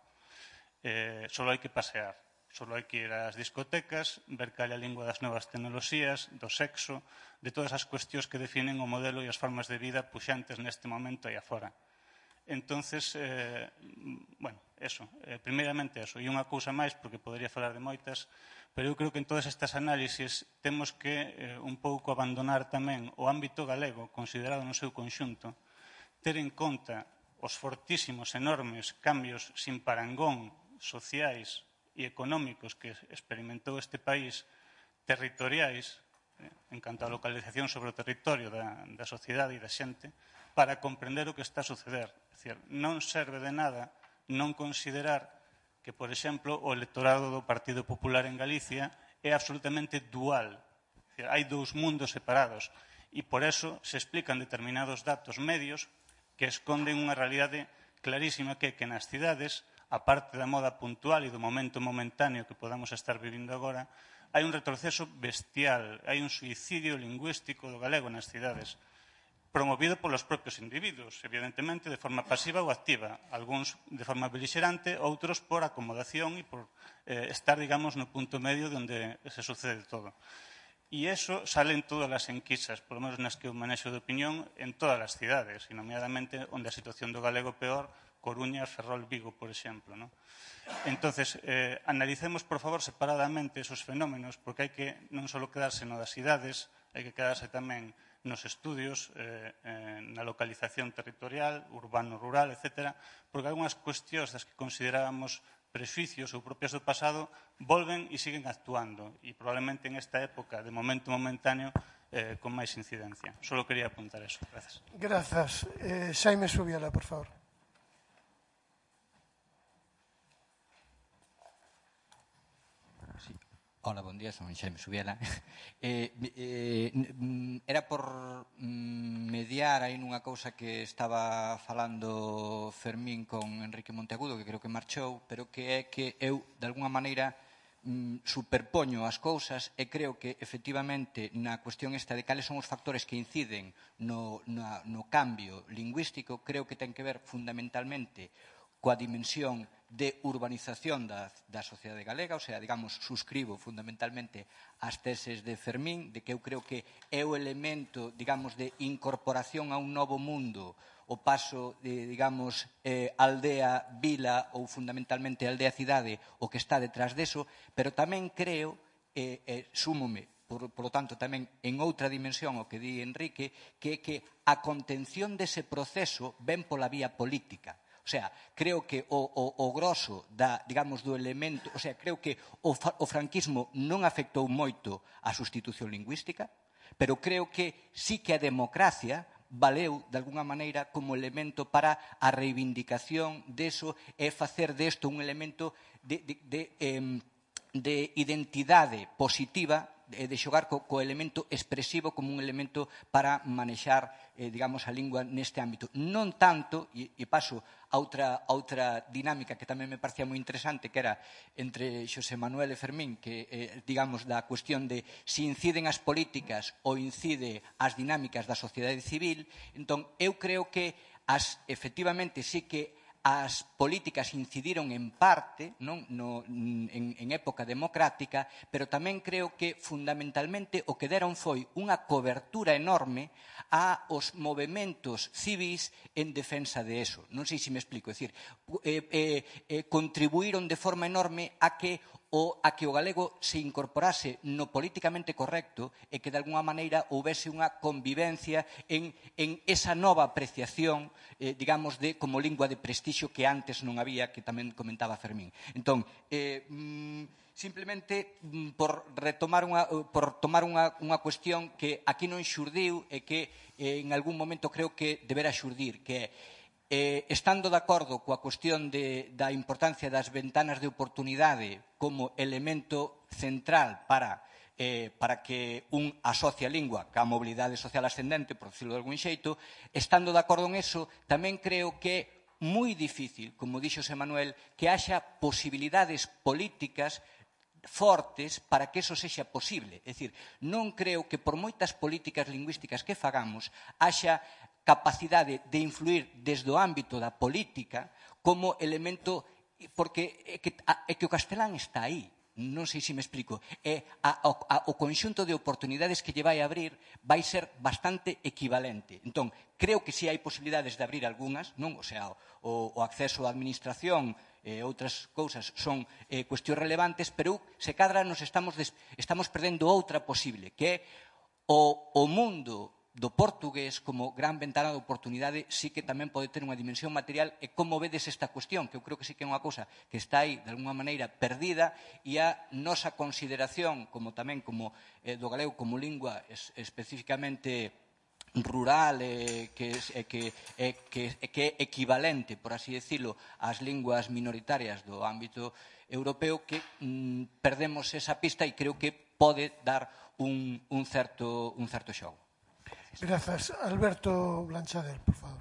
Eh, só hai que pasear. Só hai que ir ás discotecas, ver cal é a lingua das novas tecnoloxías, do sexo, de todas as cuestións que definen o modelo e as formas de vida puxantes neste momento aí afora. Entonces, eh, bueno, eso, eh, primeiramente eso. E unha cousa máis, porque podería falar de moitas, pero eu creo que en todas estas análisis temos que eh, un pouco abandonar tamén o ámbito galego, considerado no seu conxunto, ter en conta os fortísimos, enormes cambios sin parangón sociais e económicos que experimentou este país, territoriais, eh, en canto a localización sobre o territorio da, da sociedade e da xente, para comprender o que está a suceder. É dicir, non serve de nada non considerar que, por exemplo, o electorado do Partido Popular en Galicia é absolutamente dual. É dicir, hai dous mundos separados e, por eso, se explican determinados datos medios que esconden unha realidade clarísima que, que nas cidades, aparte da moda puntual e do momento momentáneo que podamos estar vivindo agora, hai un retroceso bestial, hai un suicidio lingüístico do galego nas cidades, promovido polos propios individuos, evidentemente de forma pasiva ou activa, algúns de forma belixerante, outros por acomodación e por eh, estar, digamos, no punto medio onde se sucede todo. E iso sale en todas as enquisas, por lo menos nas que eu manexo de opinión, en todas as cidades, e nomeadamente onde a situación do galego peor, Coruña, Ferrol, Vigo, por exemplo. ¿no? Entonces, eh, analicemos, por favor, separadamente esos fenómenos, porque hai que non só quedarse no das cidades, hai que quedarse tamén nos estudios, eh, eh, na localización territorial, urbano-rural, etcétera, porque algunhas cuestións das que considerábamos prexuicios ou propias do pasado volven e siguen actuando, e probablemente en esta época de momento momentáneo eh, con máis incidencia. Solo quería apuntar eso. Gracias. Grazas. Eh, Xaime Subiela, por favor. Hola, bon día, son Xaime Subiela. Eh, eh, era por mediar aí nunha cousa que estaba falando Fermín con Enrique Monteagudo, que creo que marchou, pero que é que eu, de alguna maneira, superpoño as cousas e creo que, efectivamente, na cuestión esta de cales son os factores que inciden no, no, no cambio lingüístico, creo que ten que ver fundamentalmente coa dimensión de urbanización da, da sociedade galega, o sea, digamos, suscribo fundamentalmente as teses de Fermín, de que eu creo que é o elemento, digamos, de incorporación a un novo mundo, o paso de, digamos, eh, aldea-vila ou fundamentalmente aldea-cidade, o que está detrás deso, pero tamén creo, eh, eh, súmome, por, por lo tanto, tamén en outra dimensión o que di Enrique, que é que a contención dese proceso ven pola vía política. O sea, creo que o, o, o grosso da, digamos, do elemento, o sea, creo que o, o franquismo non afectou moito a sustitución lingüística, pero creo que sí que a democracia valeu, de alguna maneira, como elemento para a reivindicación deso e facer desto un elemento de, de, de, eh, de identidade positiva, de xogar co, co elemento expresivo como un elemento para manexar, eh, digamos, a lingua neste ámbito. Non tanto, e, e paso a outra, a outra dinámica que tamén me parecía moi interesante, que era entre Xosé Manuel e Fermín, que, eh, digamos, da cuestión de si inciden as políticas ou incide as dinámicas da sociedade civil. Entón, eu creo que as, efectivamente, sí que as políticas incidiron en parte, non? No, en, en época democrática, pero tamén creo que fundamentalmente o que deron foi unha cobertura enorme a os movementos civis en defensa de eso. Non sei se me explico, é dicir, eh, eh, eh, contribuíron de forma enorme a que o a que o galego se incorporase no políticamente correcto e que de alguna maneira houvese unha convivencia en, en esa nova apreciación, eh, digamos, de como lingua de prestixio que antes non había, que tamén comentaba Fermín. Entón, eh, mm, simplemente mm, por retomar unha, por tomar unha, unha cuestión que aquí non xurdiu e que eh, en algún momento creo que debera xurdir, que é Eh, estando de acordo coa cuestión de, da importancia das ventanas de oportunidade como elemento central para, eh, para que un asocie a lingua ca mobilidade social ascendente, por decirlo de algún xeito, estando de acordo en eso, tamén creo que é moi difícil, como dixo Xosé Manuel, que haxa posibilidades políticas fortes para que eso sexa posible. É dicir, non creo que por moitas políticas lingüísticas que fagamos haxa capacidade de influir desde o ámbito da política como elemento, porque é que, é que o castelán está aí, non sei se me explico, é a, a, o conxunto de oportunidades que lle vai abrir vai ser bastante equivalente. Entón, creo que si hai posibilidades de abrir algunhas, non? O sea, o, o acceso á administración e outras cousas son eh, cuestións relevantes, pero se cadra nos estamos, des, estamos perdendo outra posible, que é o, o mundo do portugués como gran ventana de oportunidade sí que tamén pode ter unha dimensión material e como vedes esta cuestión, que eu creo que sí que é unha cousa que está aí de alguna maneira perdida e a nosa consideración como tamén como eh, do galego como lingua es, especificamente rural eh, que, eh, que, eh, que, eh, que é equivalente, por así decirlo, ás linguas minoritarias do ámbito europeo que mm, perdemos esa pista e creo que pode dar un, un, certo, un certo xogo. Grazas. Alberto Blanchadel, por favor.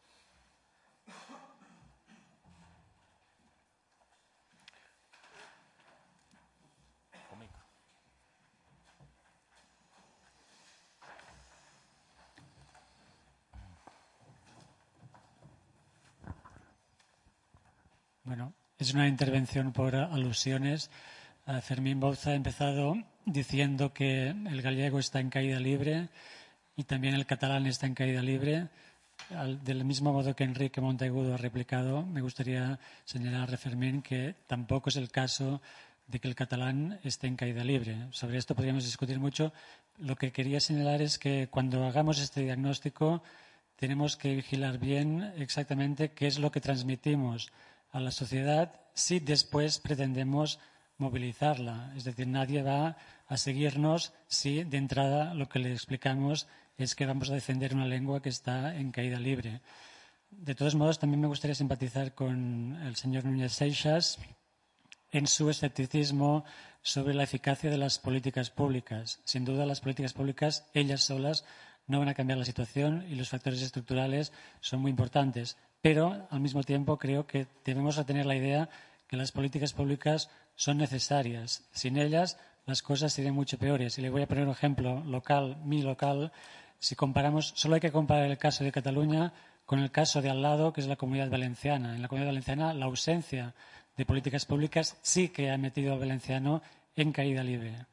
Bueno, es una intervención por alusiones. Uh, Fermín Bouza ha empezado diciendo que el gallego está en caída libre y también el catalán está en caída libre. Al, del mismo modo que Enrique Monteagudo ha replicado, me gustaría señalar a Fermín que tampoco es el caso de que el catalán esté en caída libre. Sobre esto podríamos discutir mucho. Lo que quería señalar es que cuando hagamos este diagnóstico tenemos que vigilar bien exactamente qué es lo que transmitimos a la sociedad si después pretendemos movilizarla. Es decir, nadie va a seguirnos si de entrada lo que le explicamos es que vamos a defender una lengua que está en caída libre. De todos modos, también me gustaría simpatizar con el señor Núñez Seixas en su escepticismo sobre la eficacia de las políticas públicas. Sin duda, las políticas públicas, ellas solas, no van a cambiar la situación y los factores estructurales son muy importantes. Pero, al mismo tiempo, creo que debemos retener la idea que las políticas públicas son necesarias. Sin ellas, las cosas serían mucho peores. Y le voy a poner un ejemplo local, mi local. Si comparamos, solo hay que comparar el caso de Cataluña con el caso de al lado, que es la Comunidad Valenciana. En la Comunidad Valenciana, la ausencia de políticas públicas sí que ha metido al valenciano en caída libre.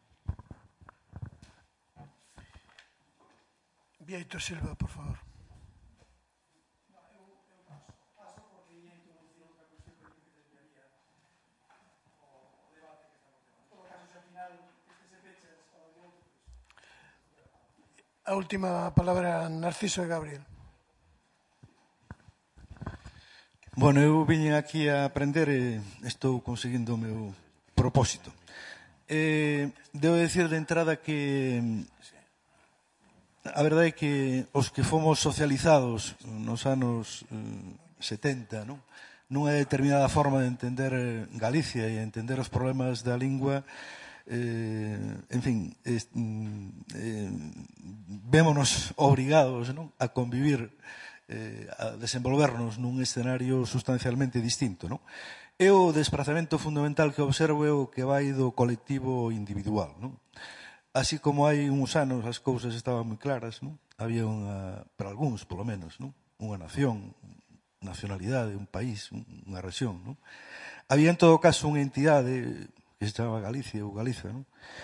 Vieito Silva, por favor. A última palabra, Narciso e Gabriel. Bueno, eu vim aquí a aprender e estou conseguindo o meu propósito. Eh, debo decir de entrada que a verdade é que os que fomos socializados nos anos eh, setenta, non? nunha determinada forma de entender Galicia e entender os problemas da lingua, eh, en fin, eh, eh, vémonos obrigados, non? a convivir, eh, a desenvolvernos nun escenario sustancialmente distinto, non? E o desprazamento fundamental que observo é o que vai do colectivo individual, non? Así como hai uns anos as cousas estaban moi claras, non? Había unha, para algúns, polo menos, non? Unha nación, nacionalidade, un país, unha rexión, non? Había en todo caso unha entidade que se chamaba Galicia ou Galiza, non?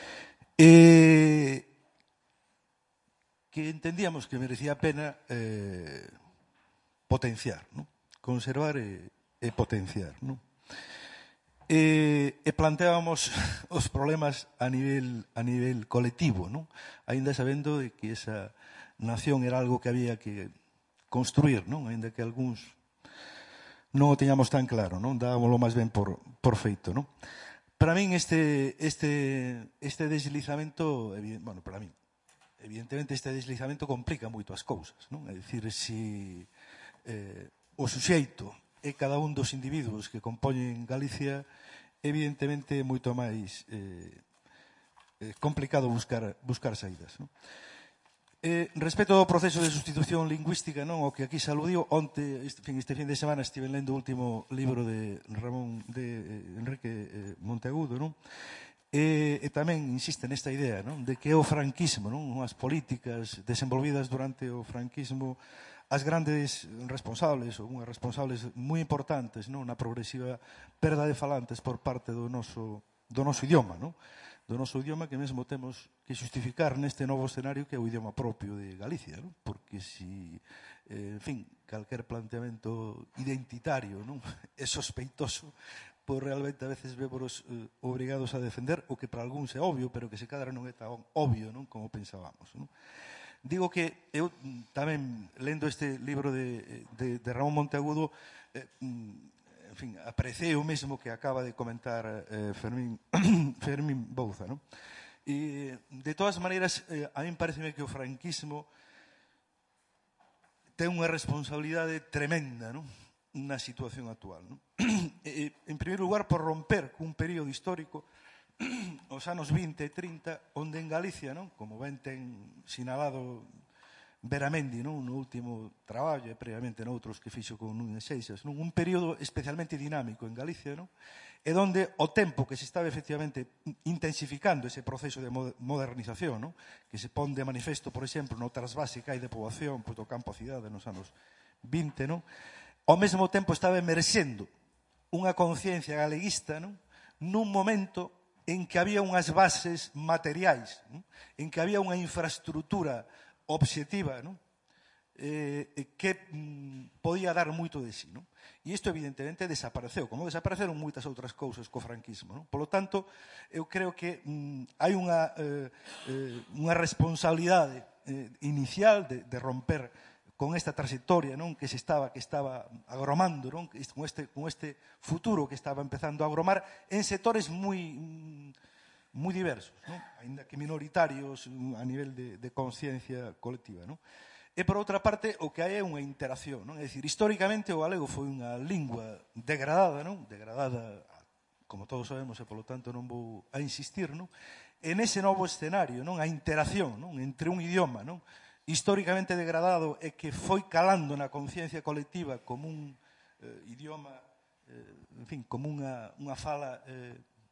E que entendíamos que merecía a pena eh, potenciar, non? Conservar e, e potenciar, non? e, e planteábamos os problemas a nivel, a nivel colectivo, non? Ainda sabendo de que esa nación era algo que había que construir, non? Ainda que algúns non o teñamos tan claro, non? Dábamoslo máis ben por, por feito, non? Para min este, este, este deslizamento, bueno, para min, evidentemente este deslizamento complica moito as cousas, non? É dicir, se eh, o suxeito e cada un dos individuos que compoñen Galicia, evidentemente é moito máis eh, eh, complicado buscar, buscar saídas, non? Eh, respecto ao proceso de sustitución lingüística, non, o que aquí se aludiu, onte, este fin, este fin de semana estive lendo o último libro de Ramón de eh, Enrique eh, Monteagudo, non? E, e tamén insiste nesta idea, non, de que o franquismo, non, as políticas desenvolvidas durante o franquismo, as grandes responsables, ou unhas responsables moi importantes, non, na progresiva perda de falantes por parte do noso, do noso idioma, non? Do noso idioma que mesmo temos que justificar neste novo escenario que é o idioma propio de Galicia, non? Porque si, eh, en fin, calquer planteamento identitario, non, é sospeitoso, pois realmente a veces vemos eh, obrigados a defender o que para algúns é obvio, pero que se cadra non é tan obvio, non, como pensábamos, non? Digo que eu tamén, lendo este libro de, de, de Ramón Monteagudo, eh, en fin, apreciei o mesmo que acaba de comentar eh, Fermín, Fermín Bouza, non? E, de todas maneiras, eh, a mí pareceme que o franquismo ten unha responsabilidade tremenda, non? Na situación actual, non? E, en primeiro lugar, por romper cun período histórico os anos vinte e trinta, onde en Galicia, non, como ben ten sinalado Beramendi, non, no último traballo e previamente noutros que fixo con Núñez Seixas, non, un período especialmente dinámico en Galicia, non, e onde o tempo que se estaba efectivamente intensificando ese proceso de modernización, non, que se pon de manifesto, por exemplo, no trasvase que hai de poboación pois, do campo a cidade nos anos vinte, non, ao mesmo tempo estaba emerxendo unha conciencia galeguista, non, nun momento en que había unhas bases materiais, non? En que había unha infraestructura obxectiva, non? Eh, que mm, podía dar moito de sí, non? E isto evidentemente desapareceu, como desapareceron moitas outras cousas co franquismo, non? Polo tanto, eu creo que mm, hai unha, eh, eh, unha responsabilidade eh, inicial de, de romper con esta trayectoria, non, que se estaba que estaba agromando, non, con este con este futuro que estaba empezando a agromar en sectores moi moi diversos, non, aínda que minoritarios a nivel de de conciencia colectiva, non? E por outra parte, o que hai é unha interacción, non? É dicir, históricamente o galego foi unha lingua degradada, non? Degradada, como todos sabemos, e polo tanto non vou a insistir, non? En ese novo escenario, non? A interacción, non, entre un idioma, non, históricamente degradado e que foi calando na conciencia colectiva como un eh, idioma, eh, en fin, como unha, unha fala eh,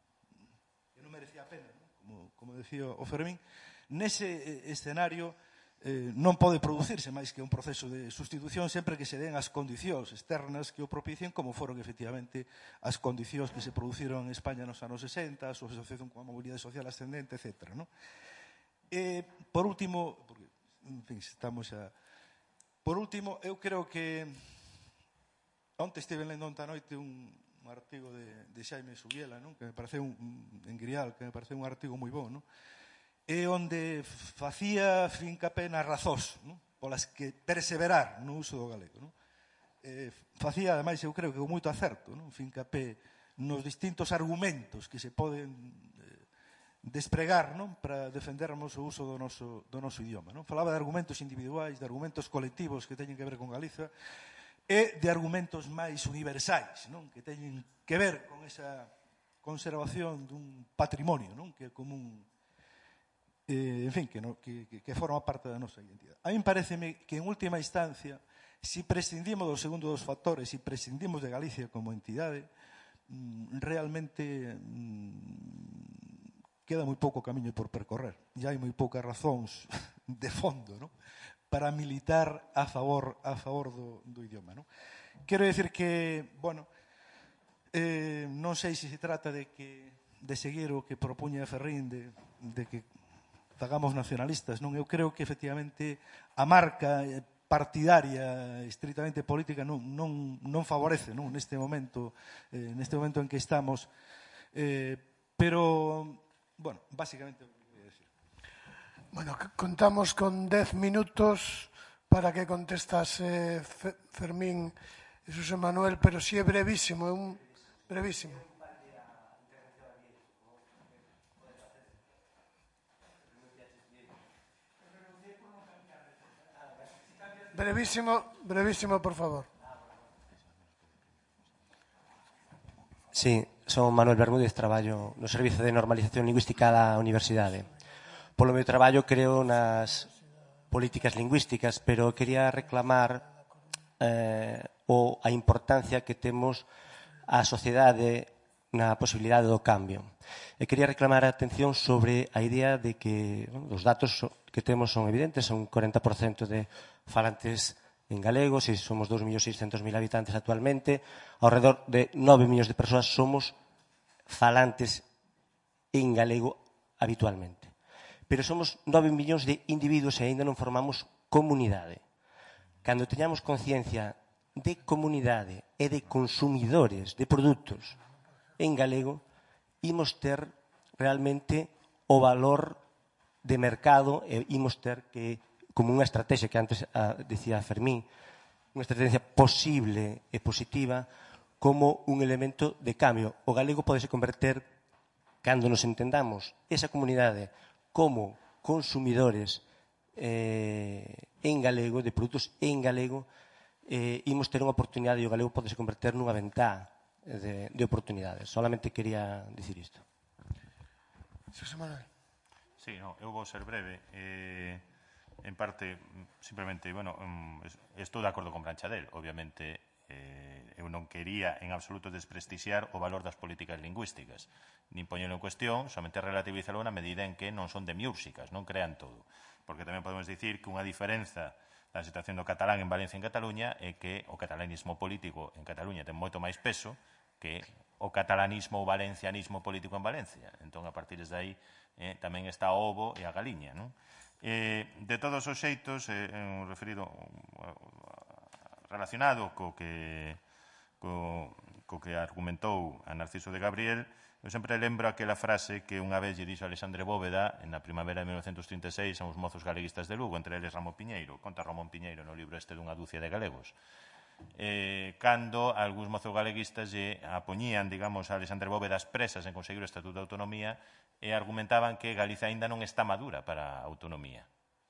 que non merecía a pena, non? Como, como decía o Fermín, nese eh, escenario eh, non pode producirse máis que un proceso de sustitución sempre que se den as condicións externas que o propicien, como foron efectivamente as condicións que se produciron en España nos anos sesenta, a asociación con a mobilidade social ascendente, etcétera, non? E, por último, porque en fin, estamos a... Por último, eu creo que onte estive lendo onta noite un, un artigo de, de Xaime Subiela, non? Que me parece un, en Grial, que me parece un artigo moi bo, non? E onde facía fincapé nas razóns, non? Polas que perseverar no uso do galego, non? Eh, facía, ademais, eu creo que con moito acerto, non? Fincapé nos distintos argumentos que se poden despregar, non, para defendermos o uso do noso, do noso idioma, non? Falaba de argumentos individuais, de argumentos colectivos que teñen que ver con Galiza e de argumentos máis universais, non? Que teñen que ver con esa conservación dun patrimonio, non? Que é común, eh, en fin, que, no, que, que, que forma parte da nosa identidade. A mí pareceme que en última instancia, si prescindimos do segundo dos factores, si prescindimos de Galicia como entidade, realmente queda moi pouco camiño por percorrer. E hai moi poucas razóns de fondo, non, para militar a favor a favor do, do idioma, non? Quero decir que, bueno, eh, non sei se se trata de que de seguir o que propuña Ferrín de, de que fagamos nacionalistas, non? Eu creo que efectivamente a marca partidaria, estritamente política, non, non, non favorece, non, neste momento, eh, neste momento en que estamos. Eh, pero, bueno, básicamente... Bueno, contamos con dez minutos para que contestase Fermín e Xosé Manuel, pero si é brevísimo, é un brevísimo. Brevísimo, brevísimo, por favor. Sí, son Manuel Bermúdez, traballo no Servizo de Normalización Lingüística da Universidade. Polo meu traballo creo nas políticas lingüísticas, pero quería reclamar eh, o a importancia que temos a sociedade na posibilidade do cambio. E quería reclamar a atención sobre a idea de que bueno, os datos que temos son evidentes, son un cuarenta por cento de falantes en galego, se somos dos millóns seiscentos mil habitantes actualmente, ao redor de nove millóns de persoas somos falantes en galego habitualmente. Pero somos nove millóns de individuos e aínda non formamos comunidade. Cando teñamos conciencia de comunidade e de consumidores de produtos en galego, imos ter realmente o valor de mercado e imos ter que, como unha estrategia que antes ah, decía Fermín, unha estrategia posible e positiva como un elemento de cambio. O galego pode se converter, cando nos entendamos, esa comunidade como consumidores eh, en galego, de produtos en galego, eh, imos ter unha oportunidade e o galego pode se converter nunha ventá de, de oportunidades. Solamente quería dicir isto. Xosé Manuel. Sí, no, eu vou ser breve. Eh, en parte, simplemente, bueno, estou de acordo con Branchadel. Obviamente, eh, eu non quería en absoluto desprestixiar o valor das políticas lingüísticas. Nin poñelo en cuestión, somente relativizalo na medida en que non son demiúrxicas, non crean todo. Porque tamén podemos dicir que unha diferenza da situación do catalán en Valencia e en Cataluña é que o catalanismo político en Cataluña ten moito máis peso que o catalanismo ou valencianismo político en Valencia. Entón, a partir de aí, eh, tamén está o ovo e a galiña, non? Eh, de todos os xeitos, eh, un referido relacionado co que, co, co que argumentou a Narciso de Gabriel, eu sempre lembro aquela frase que unha vez lle dixo Alexandre Bóveda na primavera de mil novecentos trinta e seis a uns mozos galeguistas de Lugo, entre eles Ramón Piñeiro, conta Ramón Piñeiro no libro este dunha dúcia de galegos. Eh, cando algúns mozos galeguistas lle apoñían, digamos, a Alexandre Bóveda as presas en conseguir o Estatuto de Autonomía e argumentaban que Galiza aínda non está madura para a autonomía.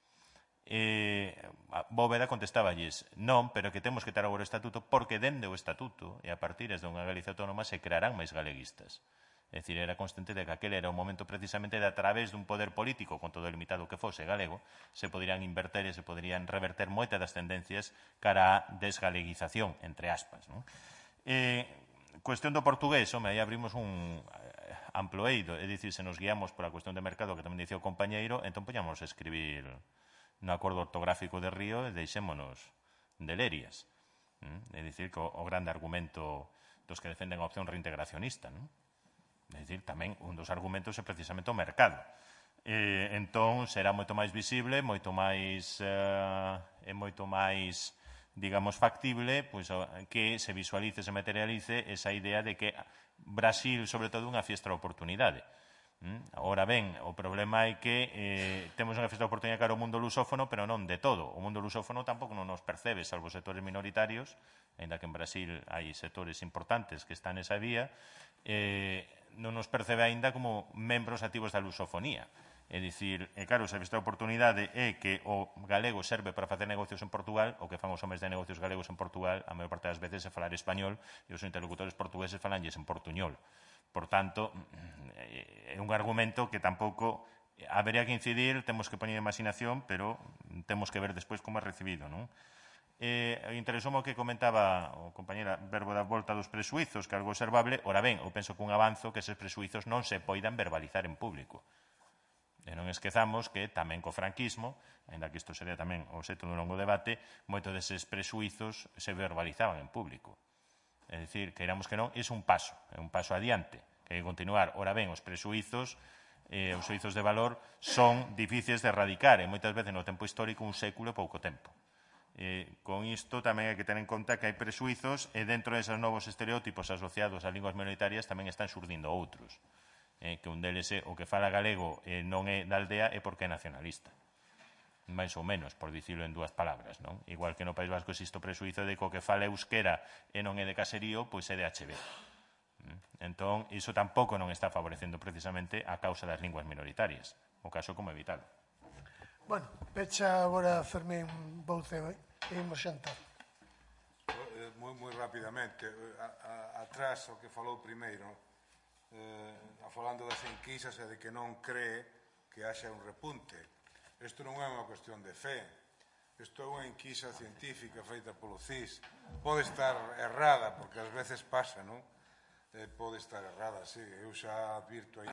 Eh, Bóveda contestáballes non, pero que temos que ter agora o Estatuto porque dende o Estatuto e a partir de unha Galiza autónoma se crearán máis galeguistas. É dicir, era constante de que aquel era o momento precisamente de a través dun poder político, con todo o limitado que fose galego, se poderían inverter e se poderían reverter moitas das tendencias cara a desgaleguización, entre aspas. Non? Eh, cuestión do portugués, home, aí abrimos un amplo eido, é dicir, se nos guiamos pola cuestión de mercado, que tamén dicía o compañeiro, entón poñámonos a escribir no acordo ortográfico de Río e deixémonos de lerias. É dicir, que o, o grande argumento dos que defenden a opción reintegracionista, non? É dicir, tamén un dos argumentos é precisamente o mercado. Eh, entón, será moito máis visible, moito máis, eh, e moito máis, digamos, factible, pois, que se visualice, se materialice esa idea de que Brasil, sobre todo, é unha fiestra de oportunidade. Mm? Ora ben, o problema é que eh, temos unha fiestra de oportunidade cara ao mundo lusófono, pero non de todo. O mundo lusófono tampouco non nos percebe, salvo sectores minoritarios, ainda que en Brasil hai sectores importantes que están nesa vía, eh, non nos percebe aínda como membros activos da lusofonía. É dicir, e claro, se esta oportunidade é que o galego serve para facer negocios en Portugal, o que fan os homes de negocios galegos en Portugal, a maior parte das veces é falar español e os interlocutores portugueses falanlles en portuñol. Por tanto, é un argumento que tampouco habería que incidir, temos que poñer imaginación, pero temos que ver despois como é recibido, non? Eh, interesoume o que comentaba o compañera Verbo da volta dos presuizos, que é algo observable. Ora ben, eu penso que un avanzo que eses presuizos non se poidan verbalizar en público. E non esquezamos que tamén co franquismo, ainda que isto sería tamén o obxecto dun longo debate, moitos deses presuizos se verbalizaban en público. É dicir, que éramos que non, é un paso, é un paso adiante, que hai que continuar. Ora ben, os presuizos, eh, os suizos de valor, son difíciles de erradicar, e moitas veces no tempo histórico un século e pouco tempo. Eh, con isto tamén hai que ter en conta que hai presuizos e dentro deses novos estereótipos asociados a linguas minoritarias tamén están xurdindo outros. Eh, que un deles é o que fala galego e non é da aldea é porque é nacionalista. máis ou menos, por dicilo en dúas palabras, non? Igual que no País Vasco existe o presuizo de que o que fala euskera e non é de caserío, pois é de H B. Entón, iso tampouco non está favorecendo precisamente a causa das linguas minoritarias. O caso como evitalo. Bueno, pecha agora Fermín Bouza e imos xantar. Eh, moi, moi rapidamente, a, a, atrás o que falou primeiro, eh, falando das enquisas e de que non cree que haxa un repunte. Isto non é unha cuestión de fe, isto é unha enquisa científica feita polo C I S. Pode estar errada, porque ás veces pasa, non? Eh, pode estar errada, sí. Eu xa advirto aí